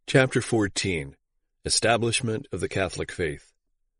Chapter 14. Establishment of the Catholic Faith.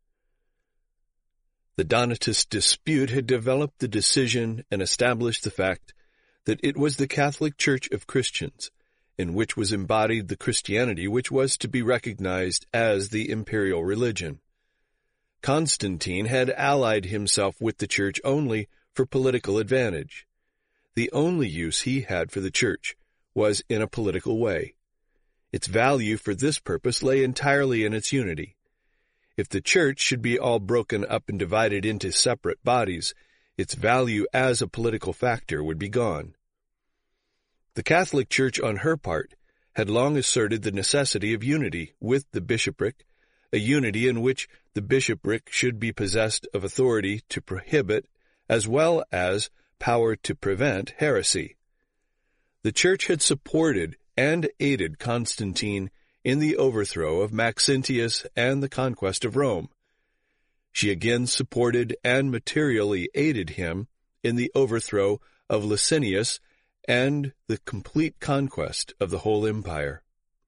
The Donatist dispute had developed the decision and established the fact that it was the Catholic Church of Christians, in which was embodied the Christianity which was to be recognized as the imperial religion. Constantine had allied himself with the Church only for political advantage. The only use he had for the Church was in a political way. Its value for this purpose lay entirely in its unity. If the Church should be all broken up and divided into separate bodies, its value as a political factor would be gone. The Catholic Church, on her part, had long asserted the necessity of unity with the bishopric, a unity in which the bishopric should be possessed of authority to prohibit as well as power to prevent heresy. The Church had supported and aided Constantine in the overthrow of Maxentius and the conquest of Rome. She again supported and materially aided him in the overthrow of Licinius and the complete conquest of the whole empire.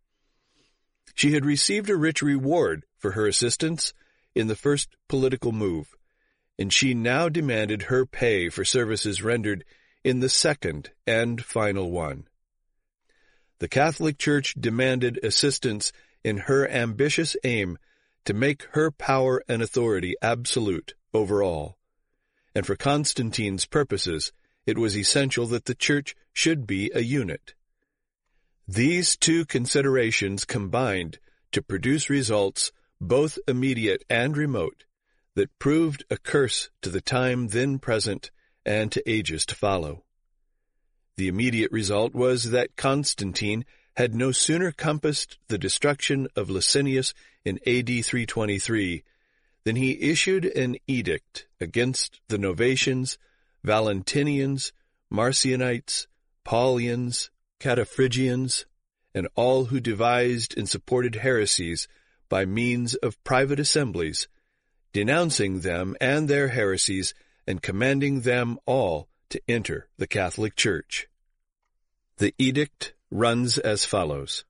She had received a rich reward for her assistance in the first political move, and she now demanded her pay for services rendered in the second and final one. The Catholic Church demanded assistance in her ambitious aim to make her power and authority absolute over all. And for Constantine's purposes, it was essential that the Church should be a unit. These two considerations combined to produce results, both immediate and remote, that proved a curse to the time then present and to ages to follow. The immediate result was that Constantine had no sooner compassed the destruction of Licinius in AD 323 than he issued an edict against the Novatians, Valentinians, Marcionites, Paulians, Cataphrygians, and all who devised and supported heresies by means of private assemblies, denouncing them and their heresies and commanding them all to enter the Catholic Church. The edict runs as follows.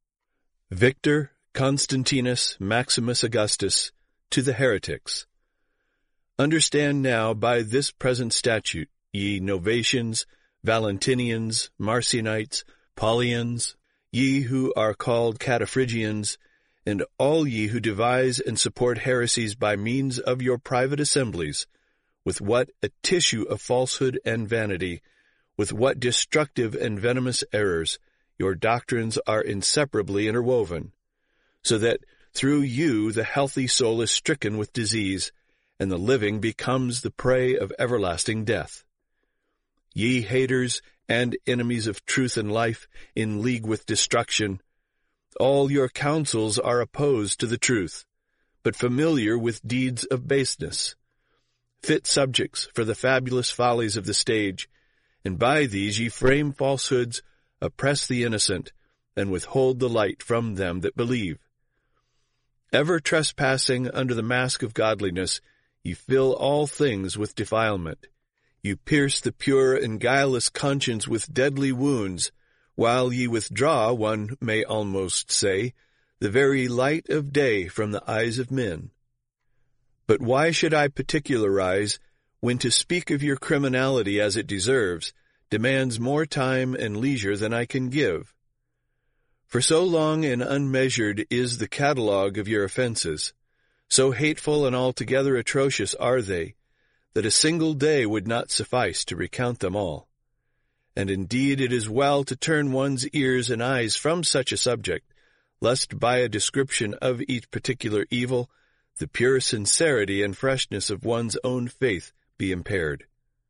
Victor Constantinus Maximus Augustus to the heretics. Understand now by this present statute, ye Novatians, Valentinians, Marcionites, Paulians, ye who are called Cataphrygians, and all ye who devise and support heresies by means of your private assemblies, with what a tissue of falsehood and vanity, with what destructive and venomous errors your doctrines are inseparably interwoven, so that through you the healthy soul is stricken with disease, and the living becomes the prey of everlasting death. Ye haters and enemies of truth and life, in league with destruction, all your counsels are opposed to the truth, but familiar with deeds of baseness, fit subjects for the fabulous follies of the stage, and by these ye frame falsehoods, oppress the innocent, and withhold the light from them that believe. Ever trespassing under the mask of godliness, ye fill all things with defilement. You pierce the pure and guileless conscience with deadly wounds, while ye withdraw, one may almost say, the very light of day from the eyes of men. But why should I particularize, when to speak of your criminality as it deserves demands more time and leisure than I can give? For so long and unmeasured is the catalogue of your offenses, so hateful and altogether atrocious are they, that a single day would not suffice to recount them all. And indeed it is well to turn one's ears and eyes from such a subject, lest by a description of each particular evil, the pure sincerity and freshness of one's own faith be impaired.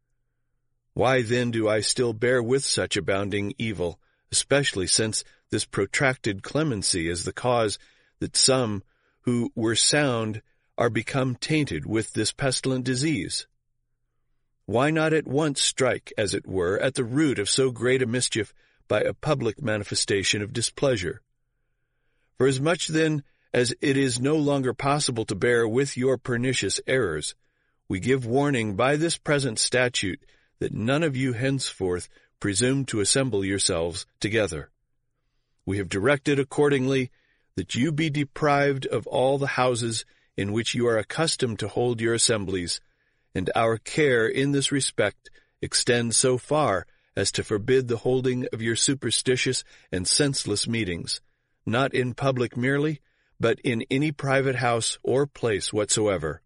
Why then do I still bear with such abounding evil, especially since this protracted clemency is the cause that some who were sound are become tainted with this pestilent disease? Why not at once strike, as it were, at the root of so great a mischief by a public manifestation of displeasure? For as much then as it is no longer possible to bear with your pernicious errors, we give warning by this present statute that none of you henceforth presume to assemble yourselves together. We have directed accordingly that you be deprived of all the houses in which you are accustomed to hold your assemblies, and our care in this respect extends so far as to forbid the holding of your superstitious and senseless meetings, not in public merely, but in any private house or place whatsoever.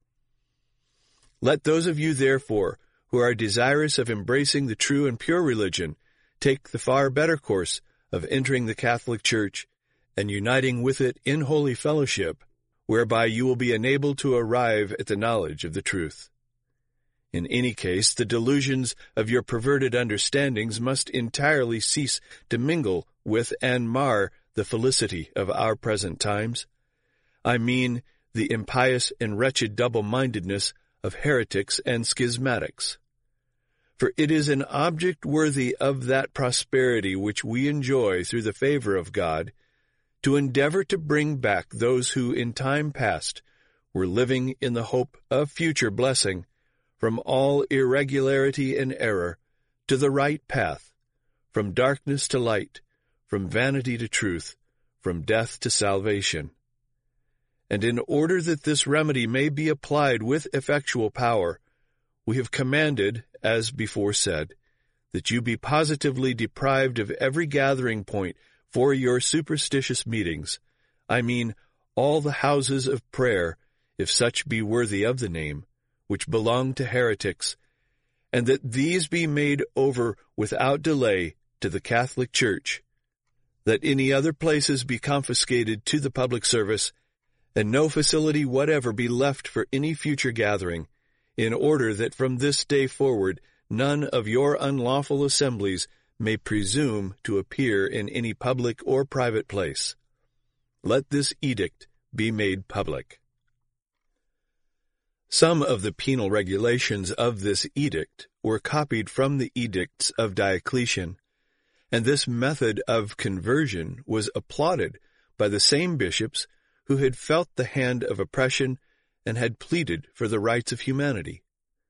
Let those of you, therefore, who are desirous of embracing the true and pure religion, take the far better course of entering the Catholic Church and uniting with it in holy fellowship, whereby you will be enabled to arrive at the knowledge of the truth. In any case, the delusions of your perverted understandings must entirely cease to mingle with and mar the felicity of our present times. I mean the impious and wretched double-mindedness of heretics and schismatics. For it is an object worthy of that prosperity which we enjoy through the favor of God, to endeavor to bring back those who in time past were living in the hope of future blessing, from all irregularity and error, to the right path, from darkness to light, from vanity to truth, from death to salvation. And in order that this remedy may be applied with effectual power, we have commanded, as before said, that you be positively deprived of every gathering point for your superstitious meetings, I mean all the houses of prayer, if such be worthy of the name, which belong to heretics, and that these be made over without delay to the Catholic Church, that any other places be confiscated to the public service, and no facility whatever be left for any future gathering, in order that from this day forward none of your unlawful assemblies may presume to appear in any public or private place. Let this edict be made public. Some of the penal regulations of this edict were copied from the edicts of Diocletian, and this method of conversion was applauded by the same bishops who had felt the hand of oppression and had pleaded for the rights of humanity.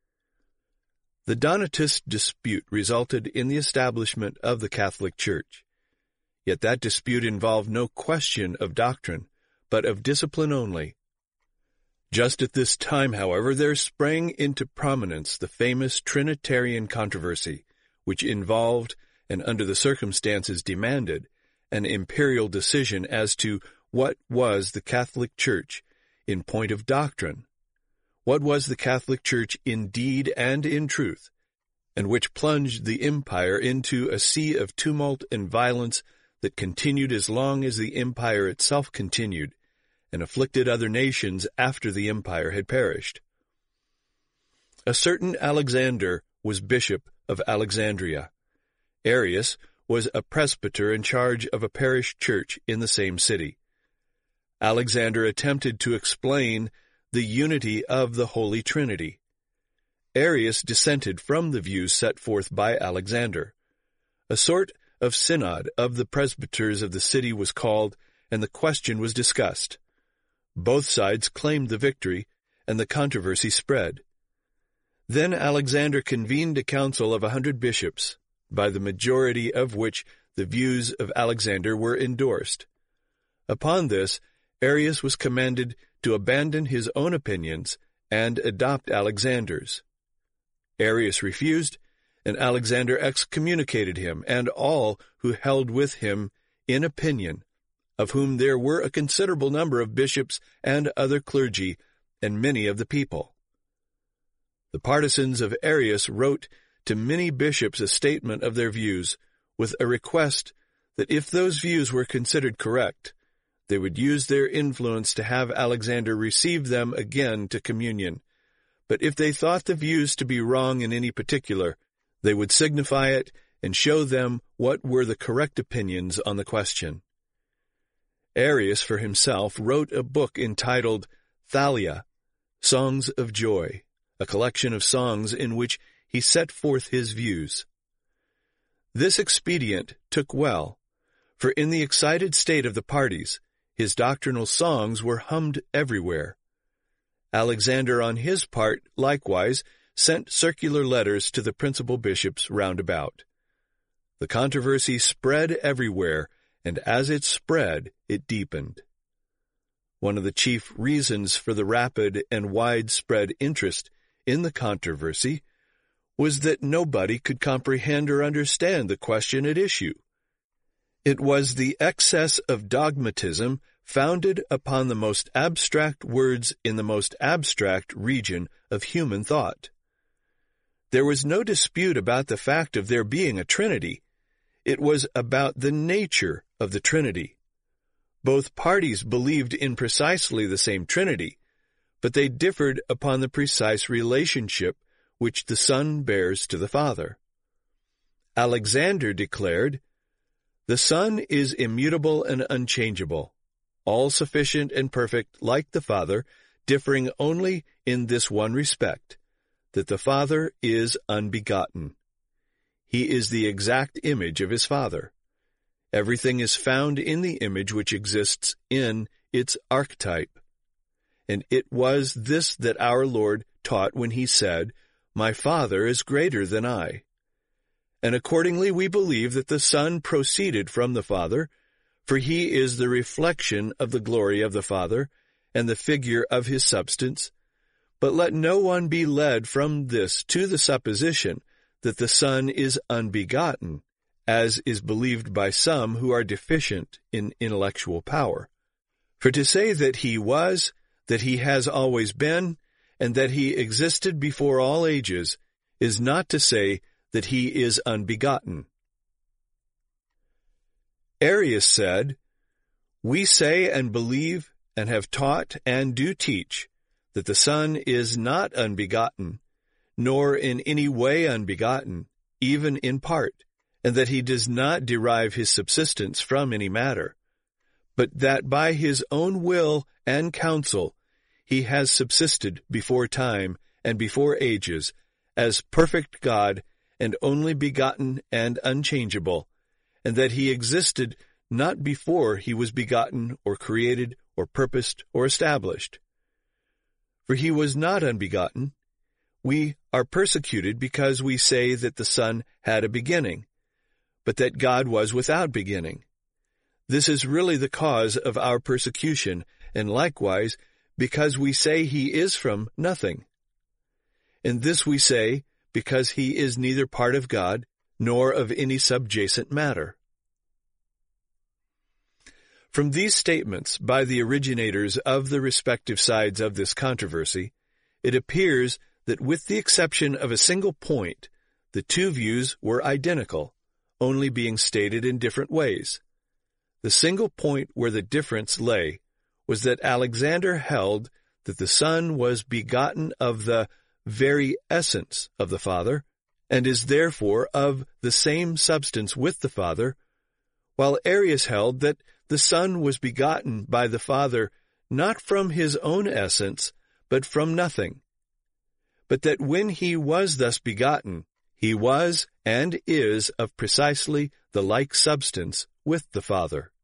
The Donatist dispute resulted in the establishment of the Catholic Church. Yet that dispute involved no question of doctrine, but of discipline only. Just at this time, however, there sprang into prominence the famous Trinitarian controversy, which involved, and under the circumstances demanded, an imperial decision as to what was the Catholic Church in point of doctrine, what was the Catholic Church in deed and in truth, and which plunged the empire into a sea of tumult and violence that continued as long as the empire itself continued, and afflicted other nations after the empire had perished. A certain Alexander was bishop of Alexandria. Arius was a presbyter in charge of a parish church in the same city. Alexander attempted to explain the unity of the Holy Trinity. Arius dissented from the views set forth by Alexander. A sort of synod of the presbyters of the city was called, and the question was discussed. Both sides claimed the victory, and the controversy spread. Then Alexander convened a council of 100 bishops, by the majority of which the views of Alexander were endorsed. Upon this, Arius was commanded to abandon his own opinions and adopt Alexander's. Arius refused, and Alexander excommunicated him and all who held with him in opinion, of whom there were a considerable number of bishops and other clergy, and many of the people. The partisans of Arius wrote to many bishops a statement of their views, with a request that if those views were considered correct, they would use their influence to have Alexander receive them again to communion. But if they thought the views to be wrong in any particular, they would signify it and show them what were the correct opinions on the question. Arius, for himself, wrote a book entitled Thalia, Songs of Joy, a collection of songs in which he set forth his views. This expedient took well, for in the excited state of the parties, his doctrinal songs were hummed everywhere. Alexander, on his part, likewise, sent circular letters to the principal bishops round about. The controversy spread everywhere, and as it spread, it deepened. One of the chief reasons for the rapid and widespread interest in the controversy was that nobody could comprehend or understand the question at issue. It was the excess of dogmatism founded upon the most abstract words in the most abstract region of human thought. There was no dispute about the fact of there being a Trinity. It was about the nature of the Trinity. Both parties believed in precisely the same Trinity, but they differed upon the precise relationship which the Son bears to the Father. Alexander declared, "The Son is immutable and unchangeable, all-sufficient and perfect like the Father, differing only in this one respect, that the Father is unbegotten. He is the exact image of his Father. Everything is found in the image which exists in its archetype. And it was this that our Lord taught when he said, 'My Father is greater than I.' And accordingly we believe that the Son proceeded from the Father, for he is the reflection of the glory of the Father and the figure of his substance. But let no one be led from this to the supposition that the Son is unbegotten, as is believed by some who are deficient in intellectual power. For to say that he was, that he has always been, and that he existed before all ages, is not to say that he is unbegotten." Arius said, "We say and believe and have taught and do teach that the Son is not unbegotten, nor in any way unbegotten, even in part, and that he does not derive his subsistence from any matter, but that by his own will and counsel he has subsisted before time and before ages, as perfect God and only begotten and unchangeable, and that he existed not before he was begotten or created or purposed or established. For he was not unbegotten. We are persecuted because we say that the Son had a beginning, but that God was without beginning. This is really the cause of our persecution, and likewise because we say he is from nothing. And this we say because he is neither part of God nor of any subjacent matter." From these statements by the originators of the respective sides of this controversy, it appears that with the exception of a single point, the two views were identical, only being stated in different ways. The single point where the difference lay was that Alexander held that the Son was begotten of the very essence of the Father, and is therefore of the same substance with the Father, while Arius held that the Son was begotten by the Father not from his own essence, but from nothing, but that when he was thus begotten, he was and is of precisely the like substance with the Father.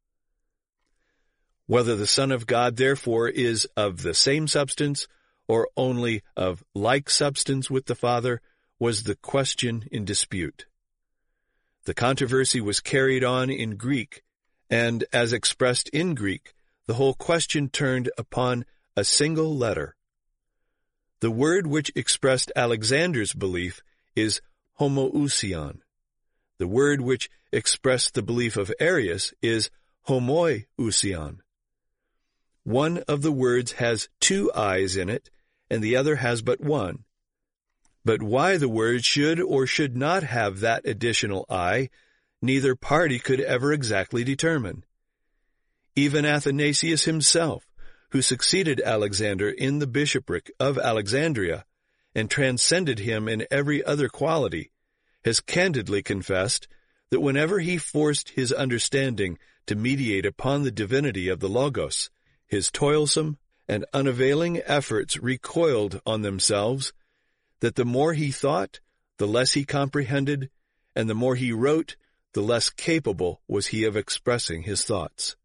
Whether the Son of God therefore is of the same substance, or only of like substance with the Father, was the question in dispute. The controversy was carried on in Greek, and as expressed in Greek, the whole question turned upon a single letter. The word which expressed Alexander's belief is homoousion. The word which expressed the belief of Arius is homoiousion. One of the words has two I's in it, and the other has but one. But why the word should or should not have that additional I, neither party could ever exactly determine. Even Athanasius himself, who succeeded Alexander in the bishopric of Alexandria, and transcended him in every other quality, has candidly confessed that whenever he forced his understanding to meditate upon the divinity of the Logos, his toilsome and unavailing efforts recoiled on themselves, that the more he thought, the less he comprehended, and the more he wrote, the less capable was he of expressing his thoughts.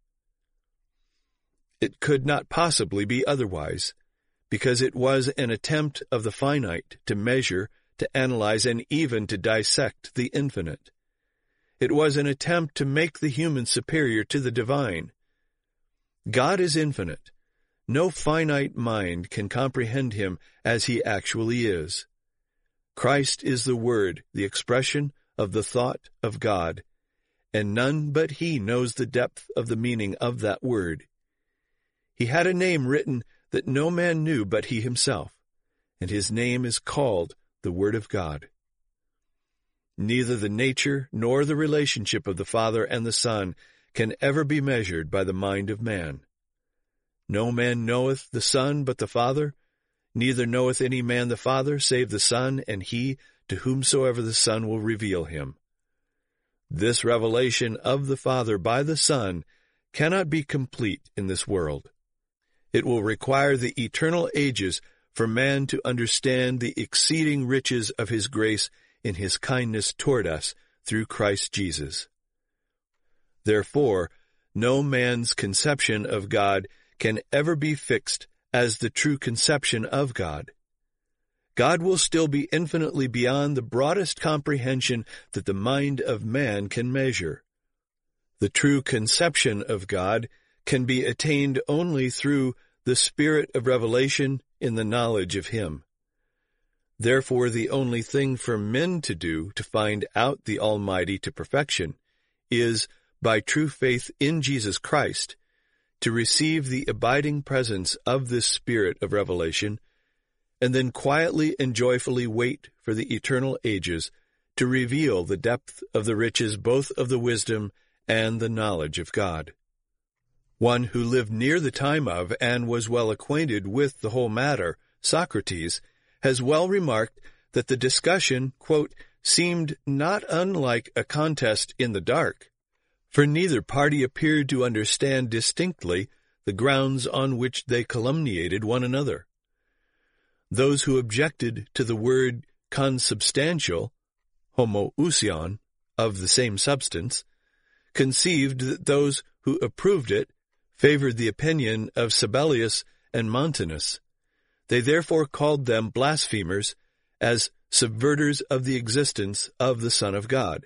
It could not possibly be otherwise, because it was an attempt of the finite to measure, to analyze, and even to dissect the infinite. It was an attempt to make the human superior to the divine. God is infinite. No finite mind can comprehend him as he actually is. Christ is the Word, the expression of the thought of God, and none but he knows the depth of the meaning of that word. He had a name written that no man knew but he himself, and his name is called the Word of God. Neither the nature nor the relationship of the Father and the Son can ever be measured by the mind of man. No man knoweth the Son but the Father, neither knoweth any man the Father save the Son, and he to whomsoever the Son will reveal him. This revelation of the Father by the Son cannot be complete in this world. It will require the eternal ages for man to understand the exceeding riches of his grace in his kindness toward us through Christ Jesus. Therefore, no man's conception of God can ever be fixed as the true conception of God. God will still be infinitely beyond the broadest comprehension that the mind of man can measure. The true conception of God can be attained only through the spirit of revelation in the knowledge of Him. Therefore, the only thing for men to do to find out the Almighty to perfection is, by true faith in Jesus Christ, to receive the abiding presence of this spirit of revelation, and then quietly and joyfully wait for the eternal ages to reveal the depth of the riches both of the wisdom and the knowledge of God. One who lived near the time of and was well acquainted with the whole matter, Socrates, has well remarked that the discussion, quote, seemed not unlike a contest in the dark, for neither party appeared to understand distinctly the grounds on which they calumniated one another. Those who objected to the word consubstantial, homoousion, of the same substance, conceived that those who approved it favored the opinion of Sabellius and Montanus. They therefore called them blasphemers, as subverters of the existence of the Son of God.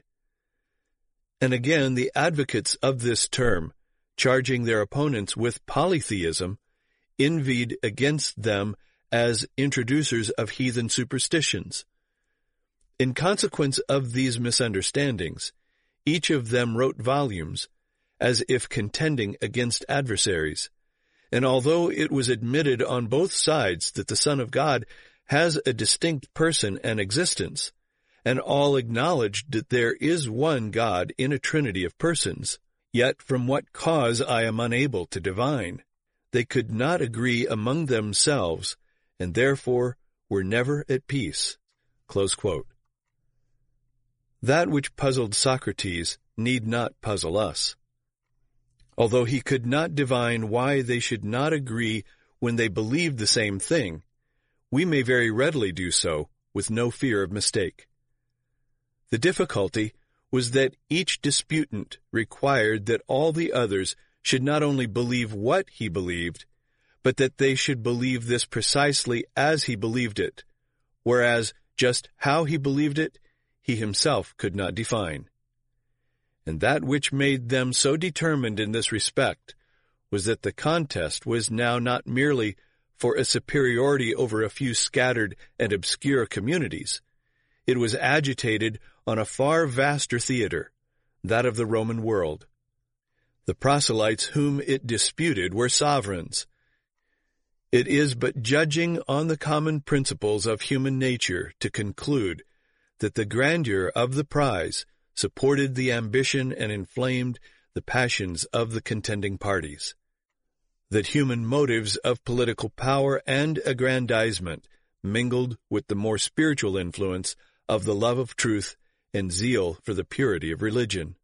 And again, the advocates of this term, charging their opponents with polytheism, envied against them as introducers of heathen superstitions. In consequence of these misunderstandings, each of them wrote volumes, as if contending against adversaries. And although it was admitted on both sides that the Son of God has a distinct person and existence, and all acknowledged that there is one God in a trinity of persons, yet from what cause I am unable to divine, they could not agree among themselves, and therefore were never at peace. Close quote. That which puzzled Socrates need not puzzle us. Although he could not divine why they should not agree when they believed the same thing, we may very readily do so with no fear of mistake. The difficulty was that each disputant required that all the others should not only believe what he believed, but that they should believe this precisely as he believed it, whereas just how he believed it, he himself could not define. And that which made them so determined in this respect was that the contest was now not merely for a superiority over a few scattered and obscure communities. It was agitated on a far vaster theater, that of the Roman world. The proselytes whom it disputed were sovereigns. It is but judging on the common principles of human nature to conclude that the grandeur of the prize supported the ambition and inflamed the passions of the contending parties, that human motives of political power and aggrandizement mingled with the more spiritual influence of the love of truth and zeal for the purity of religion.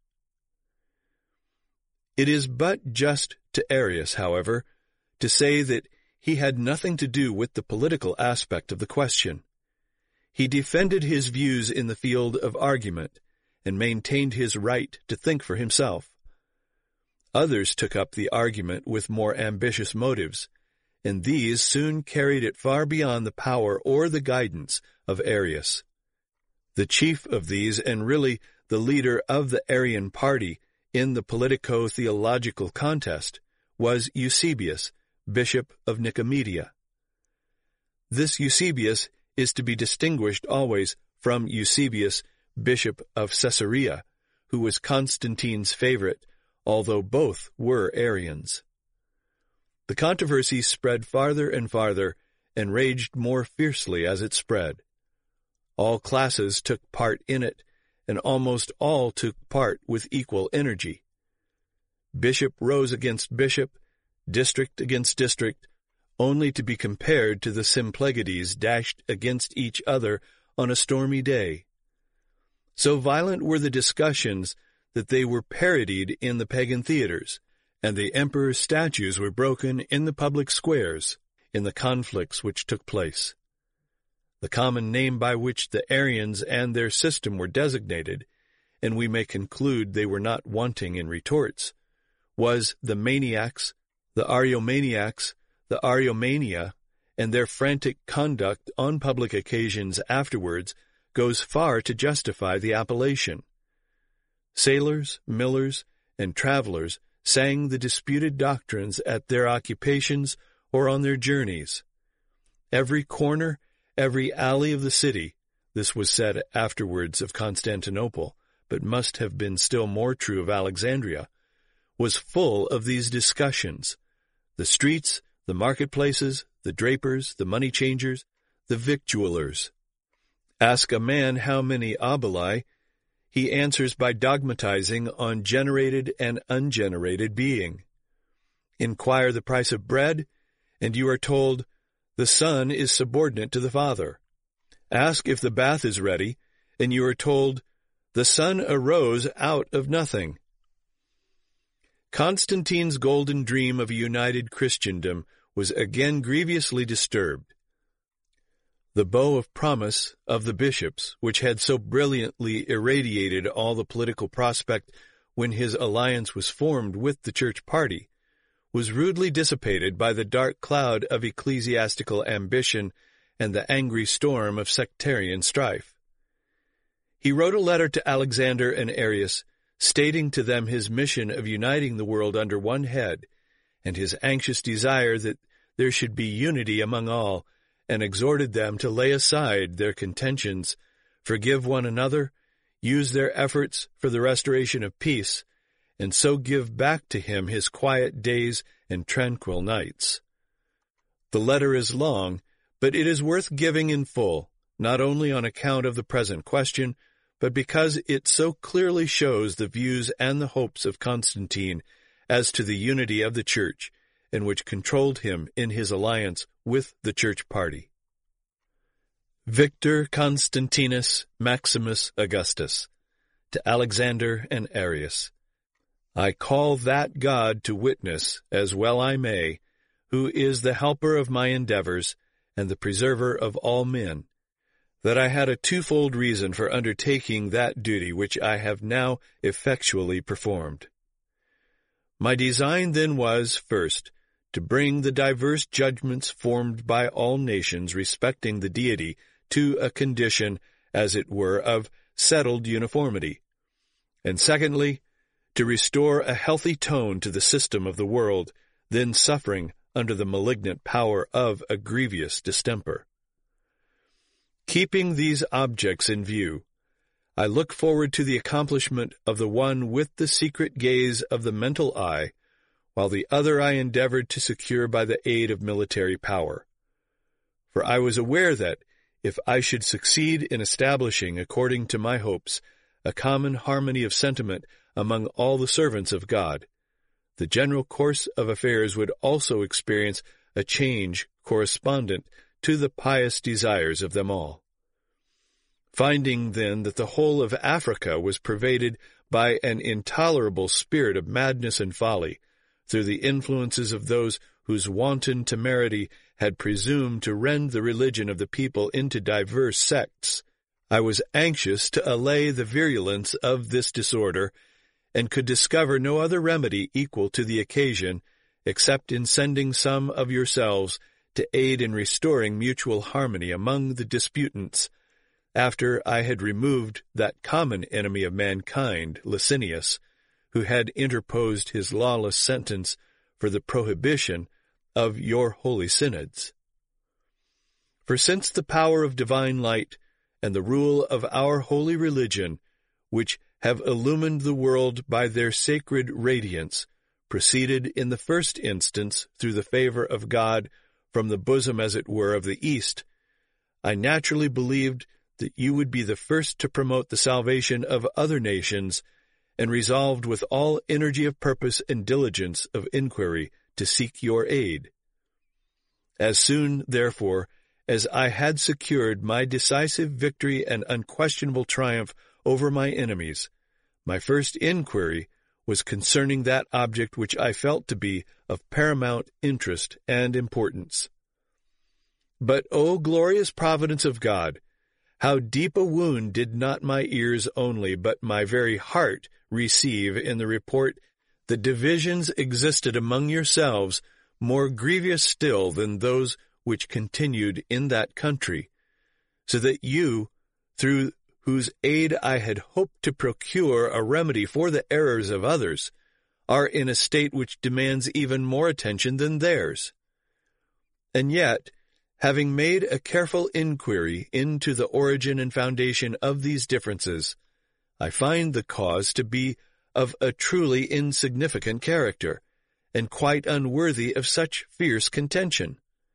It is but just to Arius, however, to say that he had nothing to do with the political aspect of the question. He defended his views in the field of argument, and maintained his right to think for himself. Others took up the argument with more ambitious motives, and these soon carried it far beyond the power or the guidance of Arius. The chief of these, and really the leader of the Arian party in the politico-theological contest, was Eusebius, bishop of Nicomedia. This Eusebius is to be distinguished always from Eusebius, bishop of Caesarea, who was Constantine's favorite, although both were Arians. The controversy spread farther and farther, and raged more fiercely as it spread. All classes took part in it, and almost all took part with equal energy. Bishop rose against bishop, district against district, only to be compared to the Symplegades dashed against each other on a stormy day. So violent were the discussions that they were parodied in the pagan theaters, and the emperor's statues were broken in the public squares in the conflicts which took place. The common name by which the Arians and their system were designated, and we may conclude they were not wanting in retorts, was the maniacs, the Ariomaniacs, the Ariomania, and their frantic conduct on public occasions afterwards goes far to justify the appellation. Sailors, millers, and travelers sang the disputed doctrines at their occupations or on their journeys. Every corner, every alley of the city, this was said afterwards of Constantinople, but must have been still more true of Alexandria, was full of these discussions. The streets, the marketplaces, the drapers, the money changers, the victuallers. Ask a man how many oboli, he answers by dogmatizing on generated and ungenerated being. Inquire the price of bread, and you are told, the Son is subordinate to the Father. Ask if the bath is ready, and you are told, the Son arose out of nothing. Constantine's golden dream of a united Christendom was again grievously disturbed. The bow of promise of the bishops, which had so brilliantly irradiated all the political prospect when his alliance was formed with the church party, was rudely dissipated by the dark cloud of ecclesiastical ambition and the angry storm of sectarian strife. He wrote a letter to Alexander and Arius, stating to them his mission of uniting the world under one head, and his anxious desire that there should be unity among all, and exhorted them to lay aside their contentions, forgive one another, use their efforts for the restoration of peace, and so give back to him his quiet days and tranquil nights. The letter is long, but it is worth giving in full, not only on account of the present question, but because it so clearly shows the views and the hopes of Constantine as to the unity of the Church, and which controlled him in his alliance with the Church party. Victor Constantinus Maximus Augustus, to Alexander and Arius. I call that God to witness, as well I may, who is the helper of my endeavors, and the preserver of all men, that I had a twofold reason for undertaking that duty which I have now effectually performed. My design then was, first, to bring the diverse judgments formed by all nations respecting the deity to a condition, as it were, of settled uniformity, and secondly, to restore a healthy tone to the system of the world, then suffering under the malignant power of a grievous distemper. Keeping these objects in view, I look forward to the accomplishment of the one with the secret gaze of the mental eye, while the other I endeavored to secure by the aid of military power. For I was aware that, if I should succeed in establishing, according to my hopes, a common harmony of sentiment among all the servants of God, the general course of affairs would also experience a change correspondent to the pious desires of them all. Finding then that the whole of Africa was pervaded by an intolerable spirit of madness and folly, through the influences of those whose wanton temerity had presumed to rend the religion of the people into diverse sects, I was anxious to allay the virulence of this disorder, and could discover no other remedy equal to the occasion, except in sending some of yourselves to aid in restoring mutual harmony among the disputants, after I had removed that common enemy of mankind, Licinius, who had interposed his lawless sentence for the prohibition of your holy synods. For since the power of divine light and the rule of our holy religion, which have illumined the world by their sacred radiance, proceeded in the first instance through the favor of God from the bosom, as it were, of the East, I naturally believed that you would be the first to promote the salvation of other nations, and resolved with all energy of purpose and diligence of inquiry to seek your aid. As soon, therefore, as I had secured my decisive victory and unquestionable triumph over my enemies, my first inquiry was concerning that object which I felt to be of paramount interest and importance. But, O glorious providence of God, how deep a wound did not my ears only, but my very heart receive in the report that divisions existed among yourselves more grievous still than those which continued in that country, so that you, through whose aid I had hoped to procure a remedy for the errors of others, are in a state which demands even more attention than theirs. And yet, having made a careful inquiry into the origin and foundation of these differences, I find the cause to be of a truly insignificant character, and quite unworthy of such fierce contention.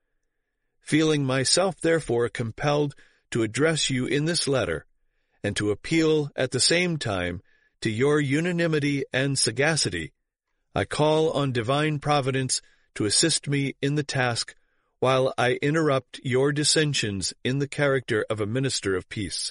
Feeling myself, therefore, compelled to address you in this letter, and to appeal at the same time to your unanimity and sagacity, I call on divine providence to assist me in the task while I interrupt your dissensions in the character of a minister of peace.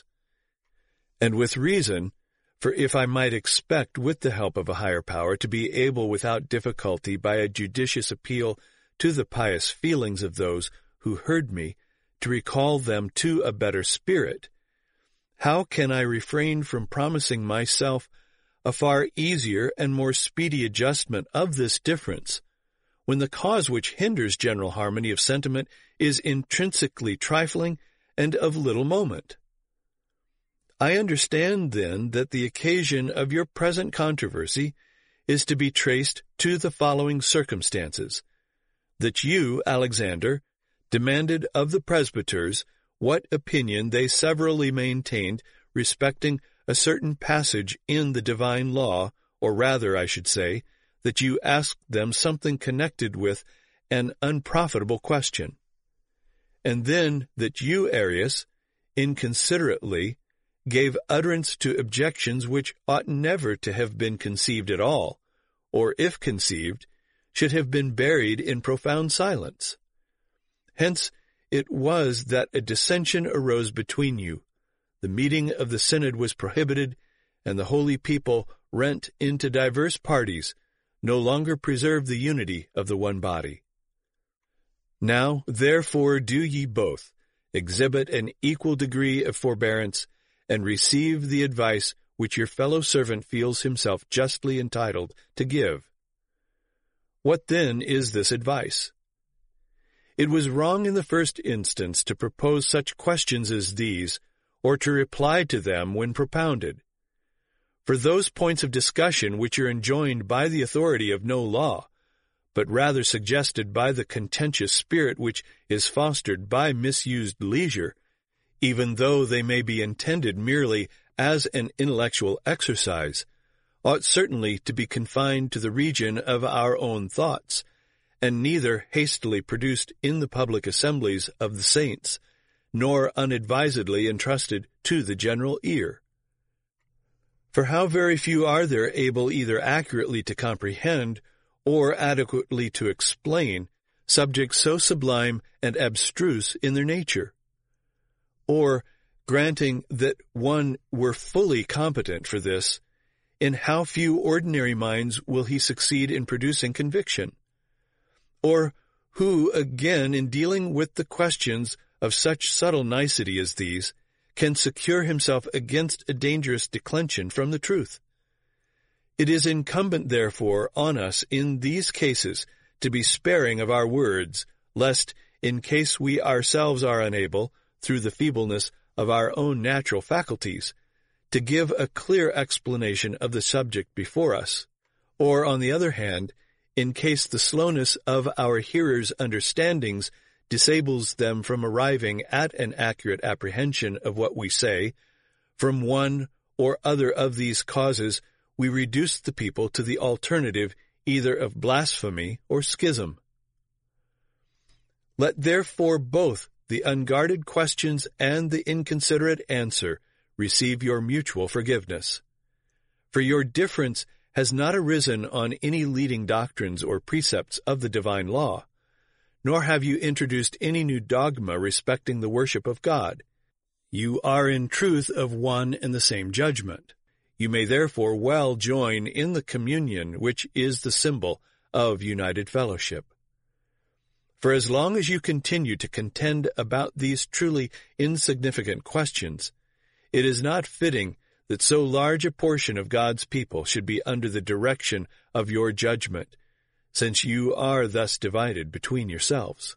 And with reason, for if I might expect, with the help of a higher power, to be able without difficulty by a judicious appeal to the pious feelings of those who heard me, to recall them to a better spirit, how can I refrain from promising myself a far easier and more speedy adjustment of this difference, when the cause which hinders general harmony of sentiment is intrinsically trifling and of little moment? I understand, then, that the occasion of your present controversy is to be traced to the following circumstances: that you, Alexander, demanded of the presbyters what opinion they severally maintained respecting a certain passage in the divine law, or rather, I should say, that you asked them something connected with an unprofitable question. And then that you, Arius, inconsiderately gave utterance to objections which ought never to have been conceived at all, or if conceived, should have been buried in profound silence. Hence it was that a dissension arose between you, the meeting of the synod was prohibited, and the holy people, rent into diverse parties, no longer preserved the unity of the one body. Now, therefore, do ye both exhibit an equal degree of forbearance, and receive the advice which your fellow servant feels himself justly entitled to give. What then is this advice? It was wrong in the first instance to propose such questions as these, or to reply to them when propounded. For those points of discussion which are enjoined by the authority of no law, but rather suggested by the contentious spirit which is fostered by misused leisure, even though they may be intended merely as an intellectual exercise, ought certainly to be confined to the region of our own thoughts, and neither hastily produced in the public assemblies of the saints, nor unadvisedly entrusted to the general ear. For how very few are there able either accurately to comprehend or adequately to explain subjects so sublime and abstruse in their nature? Or, granting that one were fully competent for this, in how few ordinary minds will he succeed in producing conviction? Or who, again, in dealing with the questions of such subtle nicety as these, can secure himself against a dangerous declension from the truth? It is incumbent, therefore, on us in these cases to be sparing of our words, lest, in case we ourselves are unable, through the feebleness of our own natural faculties, to give a clear explanation of the subject before us, or, on the other hand, in case the slowness of our hearers' understandings disables them from arriving at an accurate apprehension of what we say, from one or other of these causes we reduce the people to the alternative either of blasphemy or schism. Let therefore both the unguarded questions and the inconsiderate answer receive your mutual forgiveness. For your difference has not arisen on any leading doctrines or precepts of the divine law, nor have you introduced any new dogma respecting the worship of God. You are in truth of one and the same judgment. You may therefore well join in the communion which is the symbol of united fellowship. For as long as you continue to contend about these truly insignificant questions, it is not fitting that so large a portion of God's people should be under the direction of your judgment, since you are thus divided between yourselves.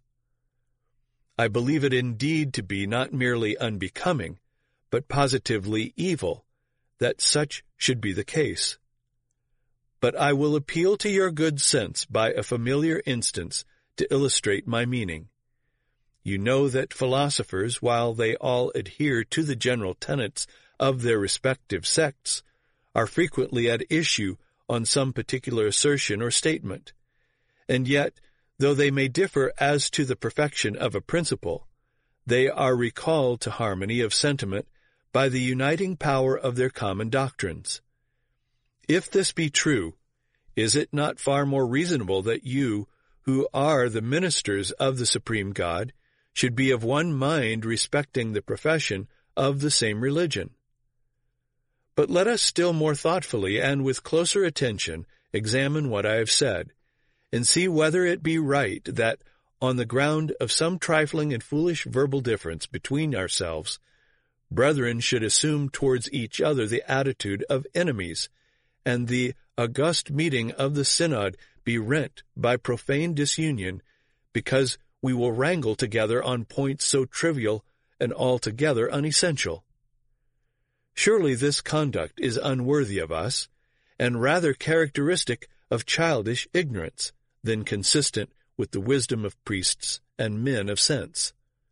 I believe it indeed to be not merely unbecoming, but positively evil, that such should be the case. But I will appeal to your good sense by a familiar instance to illustrate my meaning. You know that philosophers, while they all adhere to the general tenets of their respective sects, are frequently at issue on some particular assertion or statement, and yet, though they may differ as to the perfection of a principle, they are recalled to harmony of sentiment by the uniting power of their common doctrines. If this be true, is it not far more reasonable that you, who are the ministers of the supreme God, should be of one mind respecting the profession of the same religion? But let us still more thoughtfully and with closer attention examine what I have said, and see whether it be right that, on the ground of some trifling and foolish verbal difference between ourselves, brethren should assume towards each other the attitude of enemies, and the august meeting of the synod be rent by profane disunion, because we will wrangle together on points so trivial and altogether unessential. Surely this conduct is unworthy of us, and rather characteristic of childish ignorance than consistent with the wisdom of priests and men of sense.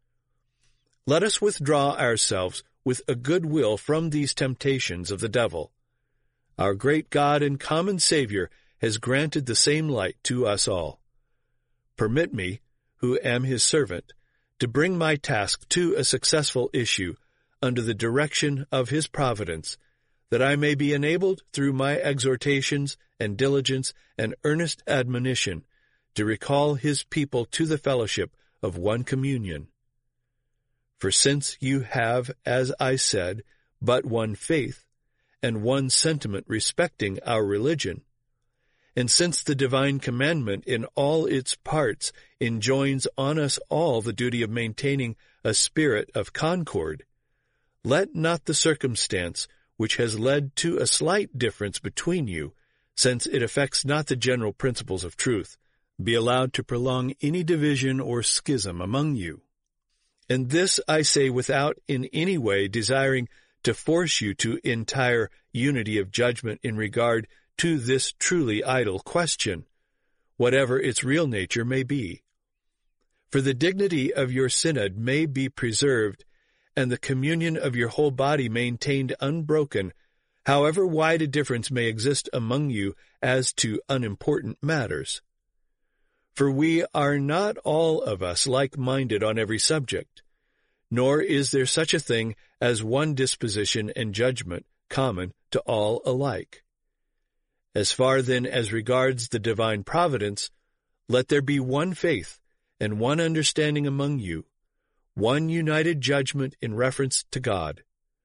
Let us withdraw ourselves with a good will from these temptations of the devil. Our great God and common Savior has granted the same light to us all. Permit me, who am his servant, to bring my task to a successful issue under the direction of his providence, that I may be enabled through my exhortations and diligence and earnest admonition to recall his people to the fellowship of one communion. For since you have, as I said, but one faith, and one sentiment respecting our religion, and since the divine commandment in all its parts enjoins on us all the duty of maintaining a spirit of concord, let not the circumstance which has led to a slight difference between you, since it affects not the general principles of truth, be allowed to prolong any division or schism among you. And this I say without in any way desiring to force you to entire unity of judgment in regard to this truly idle question, whatever its real nature may be. For the dignity of your synod may be preserved, and the communion of your whole body maintained unbroken, however wide a difference may exist among you as to unimportant matters. For we are not all of us like-minded on every subject, nor is there such a thing as one disposition and judgment common to all alike. As far then as regards the divine providence, let there be one faith and one understanding among you, one united judgment in reference to God.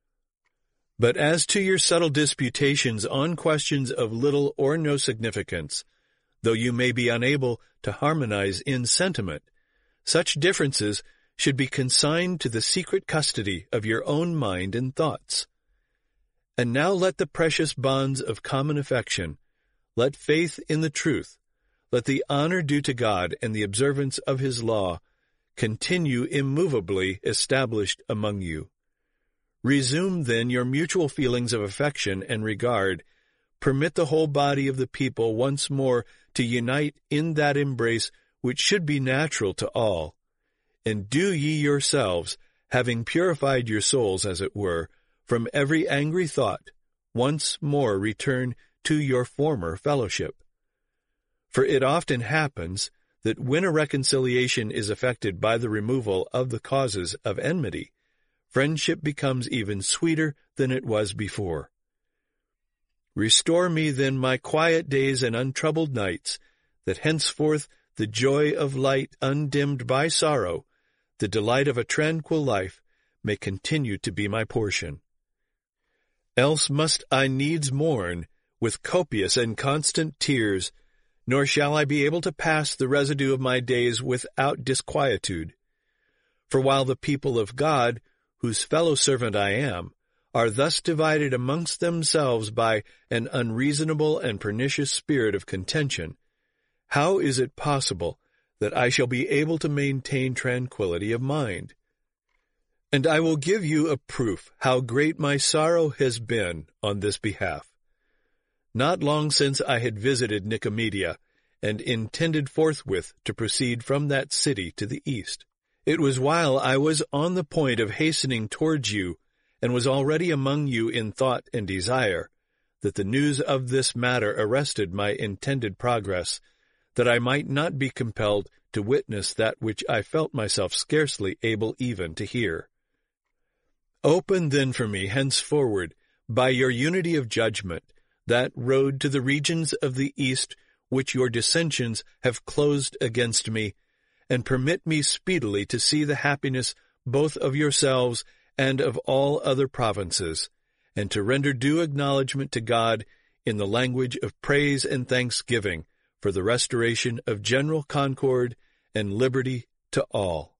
But as to your subtle disputations on questions of little or no significance, though you may be unable to harmonize in sentiment, such differences should be consigned to the secret custody of your own mind and thoughts. And now let the precious bonds of common affection, let faith in the truth, let the honor due to God and the observance of his law continue immovably established among you. Resume then your mutual feelings of affection and regard. Permit the whole body of the people once more to unite in that embrace which should be natural to all. And do ye yourselves, having purified your souls, as it were, from every angry thought, once more return to your former fellowship. For it often happens that when a reconciliation is effected by the removal of the causes of enmity, friendship becomes even sweeter than it was before. Restore me then my quiet days and untroubled nights, that henceforth the joy of light undimmed by sorrow, the delight of a tranquil life, may continue to be my portion. Else must I needs mourn with copious and constant tears, nor shall I be able to pass the residue of my days without disquietude. For while the people of God, whose fellow servant I am, are thus divided amongst themselves by an unreasonable and pernicious spirit of contention, how is it possible that I shall be able to maintain tranquillity of mind? And I will give you a proof how great my sorrow has been on this behalf. Not long since I had visited Nicomedia, and intended forthwith to proceed from that city to the east. It was while I was on the point of hastening towards you, and was already among you in thought and desire, that the news of this matter arrested my intended progress, that I might not be compelled to witness that which I felt myself scarcely able even to hear. Open then for me henceforward, by your unity of judgment, that road to the regions of the east which your dissensions have closed against me, and permit me speedily to see the happiness both of yourselves and of all other provinces, and to render due acknowledgment to God in the language of praise and thanksgiving for the restoration of general concord and liberty to all.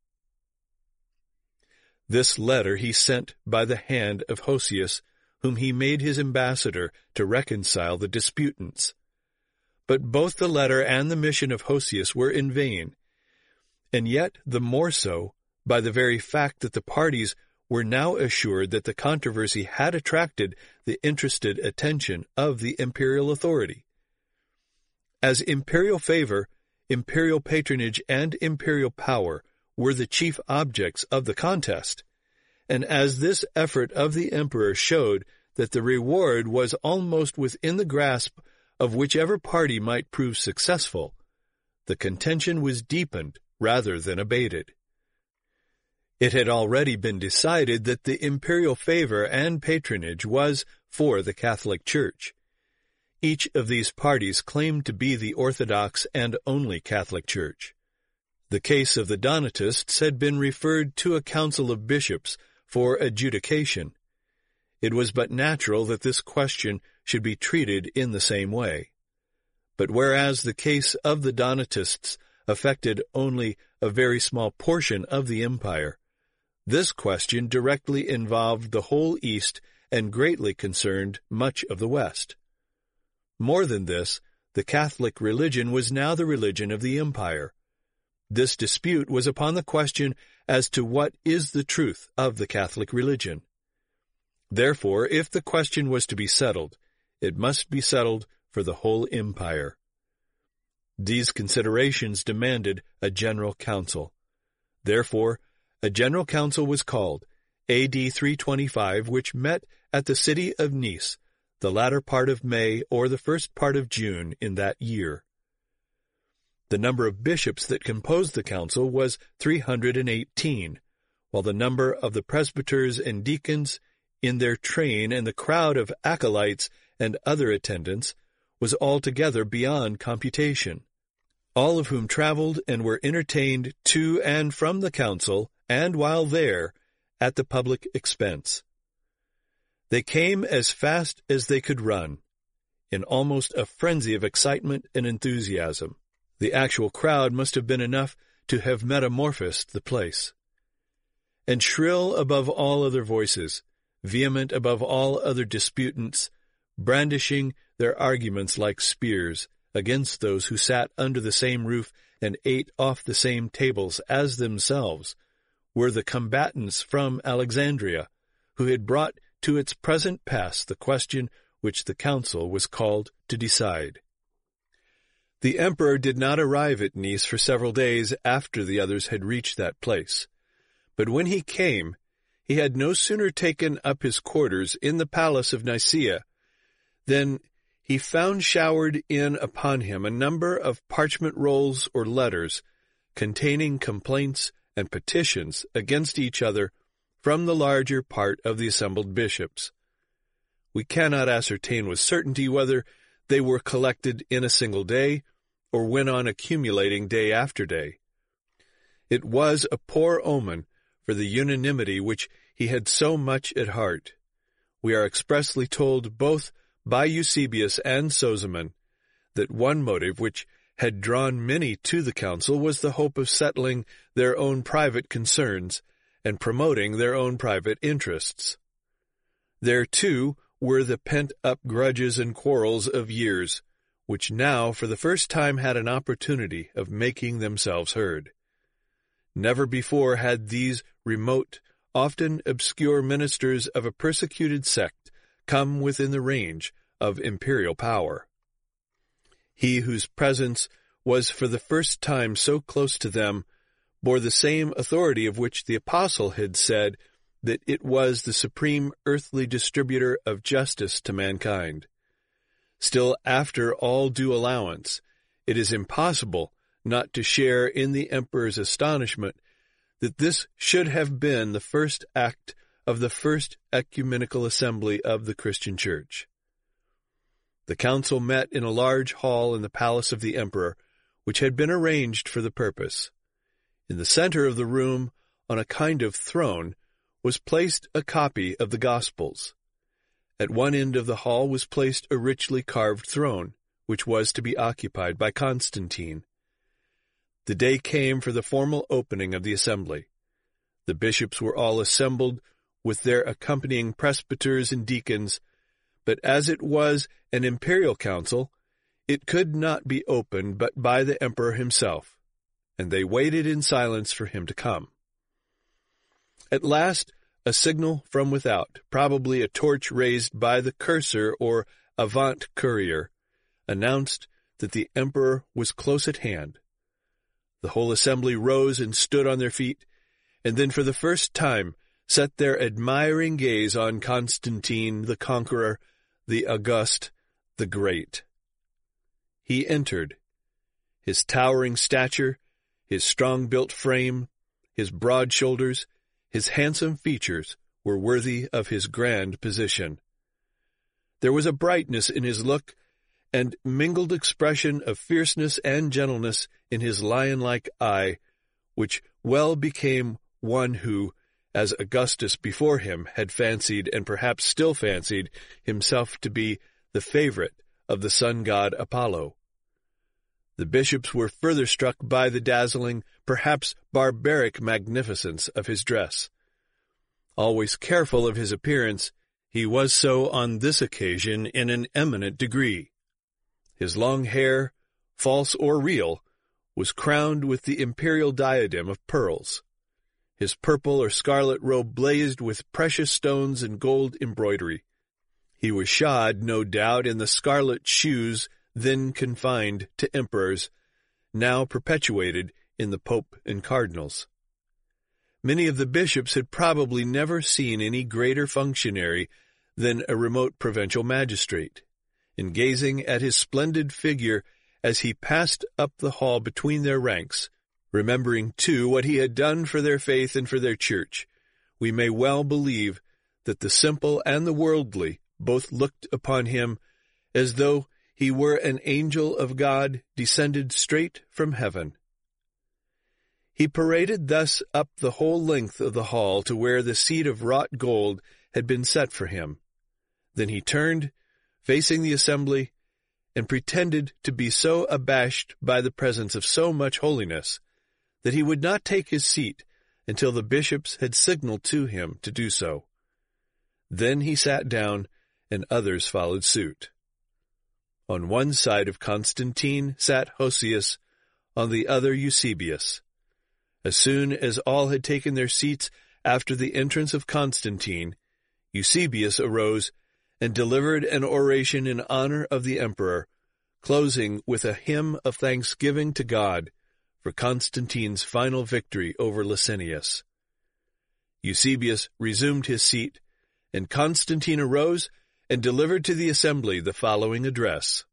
This letter he sent by the hand of Hosius, whom he made his ambassador to reconcile the disputants. But both the letter and the mission of Hosius were in vain, and yet the more so by the very fact that the parties were now assured that the controversy had attracted the interested attention of the imperial authority. As imperial favor, imperial patronage, and imperial power were the chief objects of the contest, and as this effort of the emperor showed that the reward was almost within the grasp of whichever party might prove successful, the contention was deepened rather than abated. It had already been decided that the imperial favor and patronage was for the Catholic Church. Each of these parties claimed to be the Orthodox and only Catholic Church. The case of the Donatists had been referred to a council of bishops for adjudication. It was but natural that this question should be treated in the same way. But whereas the case of the Donatists affected only a very small portion of the empire, this question directly involved the whole East and greatly concerned much of the West. More than this, the Catholic religion was now the religion of the empire. This dispute was upon the question as to what is the truth of the Catholic religion. Therefore, if the question was to be settled, it must be settled for the whole empire. These considerations demanded a general council. Therefore, a general council was called, A.D. 325, which met at the city of Nice, the latter part of May or the first part of June in that year. The number of bishops that composed the council was 318, while the number of the presbyters and deacons in their train and the crowd of acolytes and other attendants was altogether beyond computation, all of whom traveled and were entertained to and from the council, and while there, at the public expense. They came as fast as they could run, in almost a frenzy of excitement and enthusiasm. The actual crowd must have been enough to have metamorphosed the place. And shrill above all other voices, vehement above all other disputants, brandishing their arguments like spears against those who sat under the same roof and ate off the same tables as themselves, were the combatants from Alexandria, who had brought to its present pass the question which the council was called to decide. The emperor did not arrive at Nice for several days after the others had reached that place. But when he came, he had no sooner taken up his quarters in the palace of Nicaea than he found showered in upon him a number of parchment rolls or letters containing complaints and petitions against each other from the larger part of the assembled bishops. We cannot ascertain with certainty whether they were collected in a single day or went on accumulating day after day. It was a poor omen for the unanimity which he had so much at heart. We are expressly told both by Eusebius and Sozomen that one motive which had drawn many to the council was the hope of settling their own private concerns and promoting their own private interests. There, too, were the pent-up grudges and quarrels of years, which now for the first time had an opportunity of making themselves heard. Never before had these remote, often obscure ministers of a persecuted sect come within the range of imperial power. He whose presence was for the first time so close to them bore the same authority of which the apostle had said that it was the supreme earthly distributor of justice to mankind. Still, after all due allowance, it is impossible not to share in the emperor's astonishment that this should have been the first act of the first ecumenical assembly of the Christian Church. The council met in a large hall in the palace of the emperor, which had been arranged for the purpose. In the center of the room, on a kind of throne, was placed a copy of the Gospels. At one end of the hall was placed a richly carved throne, which was to be occupied by Constantine. The day came for the formal opening of the assembly. The bishops were all assembled with their accompanying presbyters and deacons, but as it was an imperial council, it could not be opened but by the emperor himself, and they waited in silence for him to come. At last, a signal from without, probably a torch raised by the cursor or avant courier, announced that the emperor was close at hand. The whole assembly rose and stood on their feet, and then for the first time set their admiring gaze on Constantine, the Conqueror, the August, the Great. He entered. His towering stature, his strong-built frame, his broad shoulders, his handsome features were worthy of his grand position. There was a brightness in his look, and mingled expression of fierceness and gentleness in his lion-like eye, which well became one who, as Augustus before him had fancied and perhaps still fancied himself to be the favorite of the sun-god Apollo. The bishops were further struck by the dazzling, perhaps barbaric magnificence of his dress. Always careful of his appearance, he was so on this occasion in an eminent degree. His long hair, false or real, was crowned with the imperial diadem of pearls. His purple or scarlet robe blazed with precious stones and gold embroidery. He was shod, no doubt, in the scarlet shoes then confined to emperors, now perpetuated in the pope and cardinals. Many of the bishops had probably never seen any greater functionary than a remote provincial magistrate. In gazing at his splendid figure as he passed up the hall between their ranks, remembering, too, what he had done for their faith and for their church, we may well believe that the simple and the worldly both looked upon him as though he were an angel of God descended straight from heaven. He paraded thus up the whole length of the hall to where the seat of wrought gold had been set for him. Then he turned, facing the assembly, and pretended to be so abashed by the presence of so much holiness that he would not take his seat until the bishops had signaled to him to do so. Then he sat down, and others followed suit. On one side of Constantine sat Hosius, on the other Eusebius. As soon as all had taken their seats after the entrance of Constantine, Eusebius arose and delivered an oration in honor of the emperor, closing with a hymn of thanksgiving to God for Constantine's final victory over Licinius. Eusebius resumed his seat, and Constantine arose and delivered to the assembly the following address.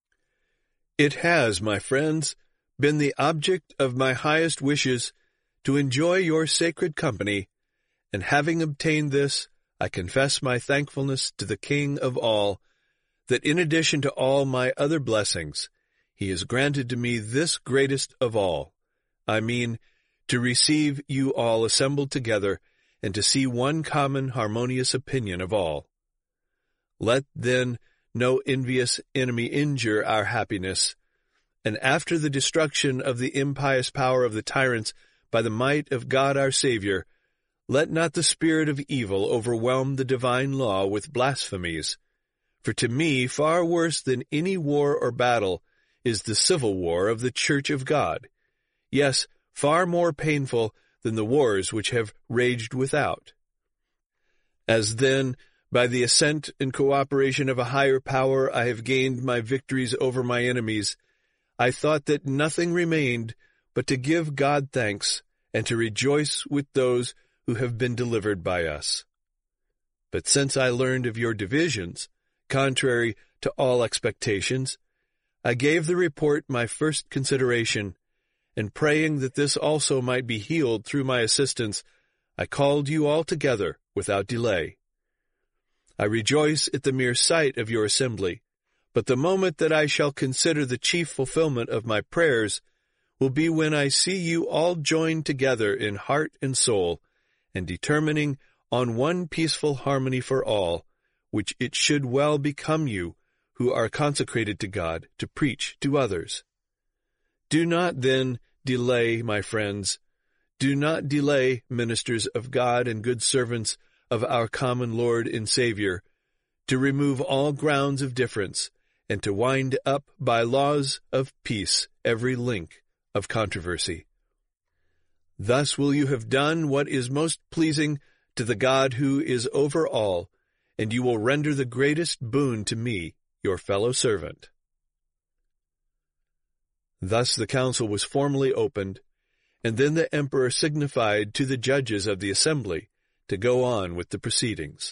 It has, my friends, been the object of my highest wishes to enjoy your sacred company, and having obtained this, I confess my thankfulness to the King of all, that in addition to all my other blessings, he has granted to me this greatest of all, I mean, to receive you all assembled together, and to see one common harmonious opinion of all. Let, then, no envious enemy injure our happiness, and after the destruction of the impious power of the tyrants by the might of God our Savior, let not the spirit of evil overwhelm the divine law with blasphemies. For to me far worse than any war or battle is the civil war of the Church of God, yes, far more painful than the wars which have raged without. As then, by the assent and cooperation of a higher power, I have gained my victories over my enemies, I thought that nothing remained but to give God thanks and to rejoice with those who have been delivered by us. But since I learned of your divisions, contrary to all expectations, I gave the report my first consideration, and praying that this also might be healed through my assistance, I called you all together without delay. I rejoice at the mere sight of your assembly, but the moment that I shall consider the chief fulfillment of my prayers will be when I see you all joined together in heart and soul, and determining on one peaceful harmony for all, which it should well become you, who are consecrated to God, to preach to others. Do not, then, delay, my friends. Do not delay, ministers of God and good servants of our common Lord and Savior, to remove all grounds of difference, and to wind up by laws of peace every link of controversy. Thus will you have done what is most pleasing to the God who is over all, and you will render the greatest boon to me, your fellow servant. Thus the council was formally opened, and then the emperor signified to the judges of the assembly to go on with the proceedings.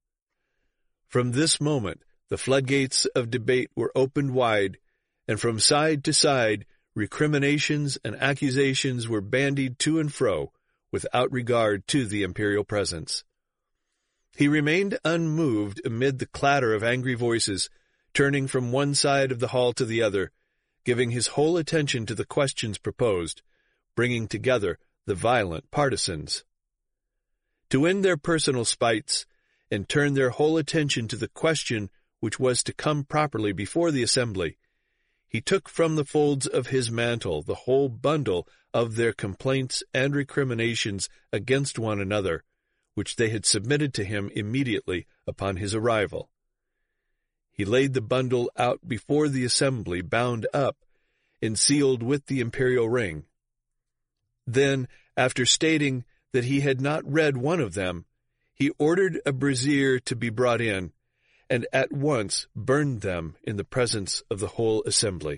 From this moment the floodgates of debate were opened wide, and from side to side recriminations and accusations were bandied to and fro, without regard to the imperial presence. He remained unmoved amid the clatter of angry voices, turning from one side of the hall to the other, giving his whole attention to the questions proposed, bringing together the violent partisans. To end their personal spites, and turn their whole attention to the question which was to come properly before the assembly, he took from the folds of his mantle the whole bundle of their complaints and recriminations against one another, which they had submitted to him immediately upon his arrival. He laid the bundle out before the assembly, bound up and sealed with the imperial ring. Then, after stating that he had not read one of them, he ordered a brazier to be brought in, and at once burned them in the presence of the whole assembly.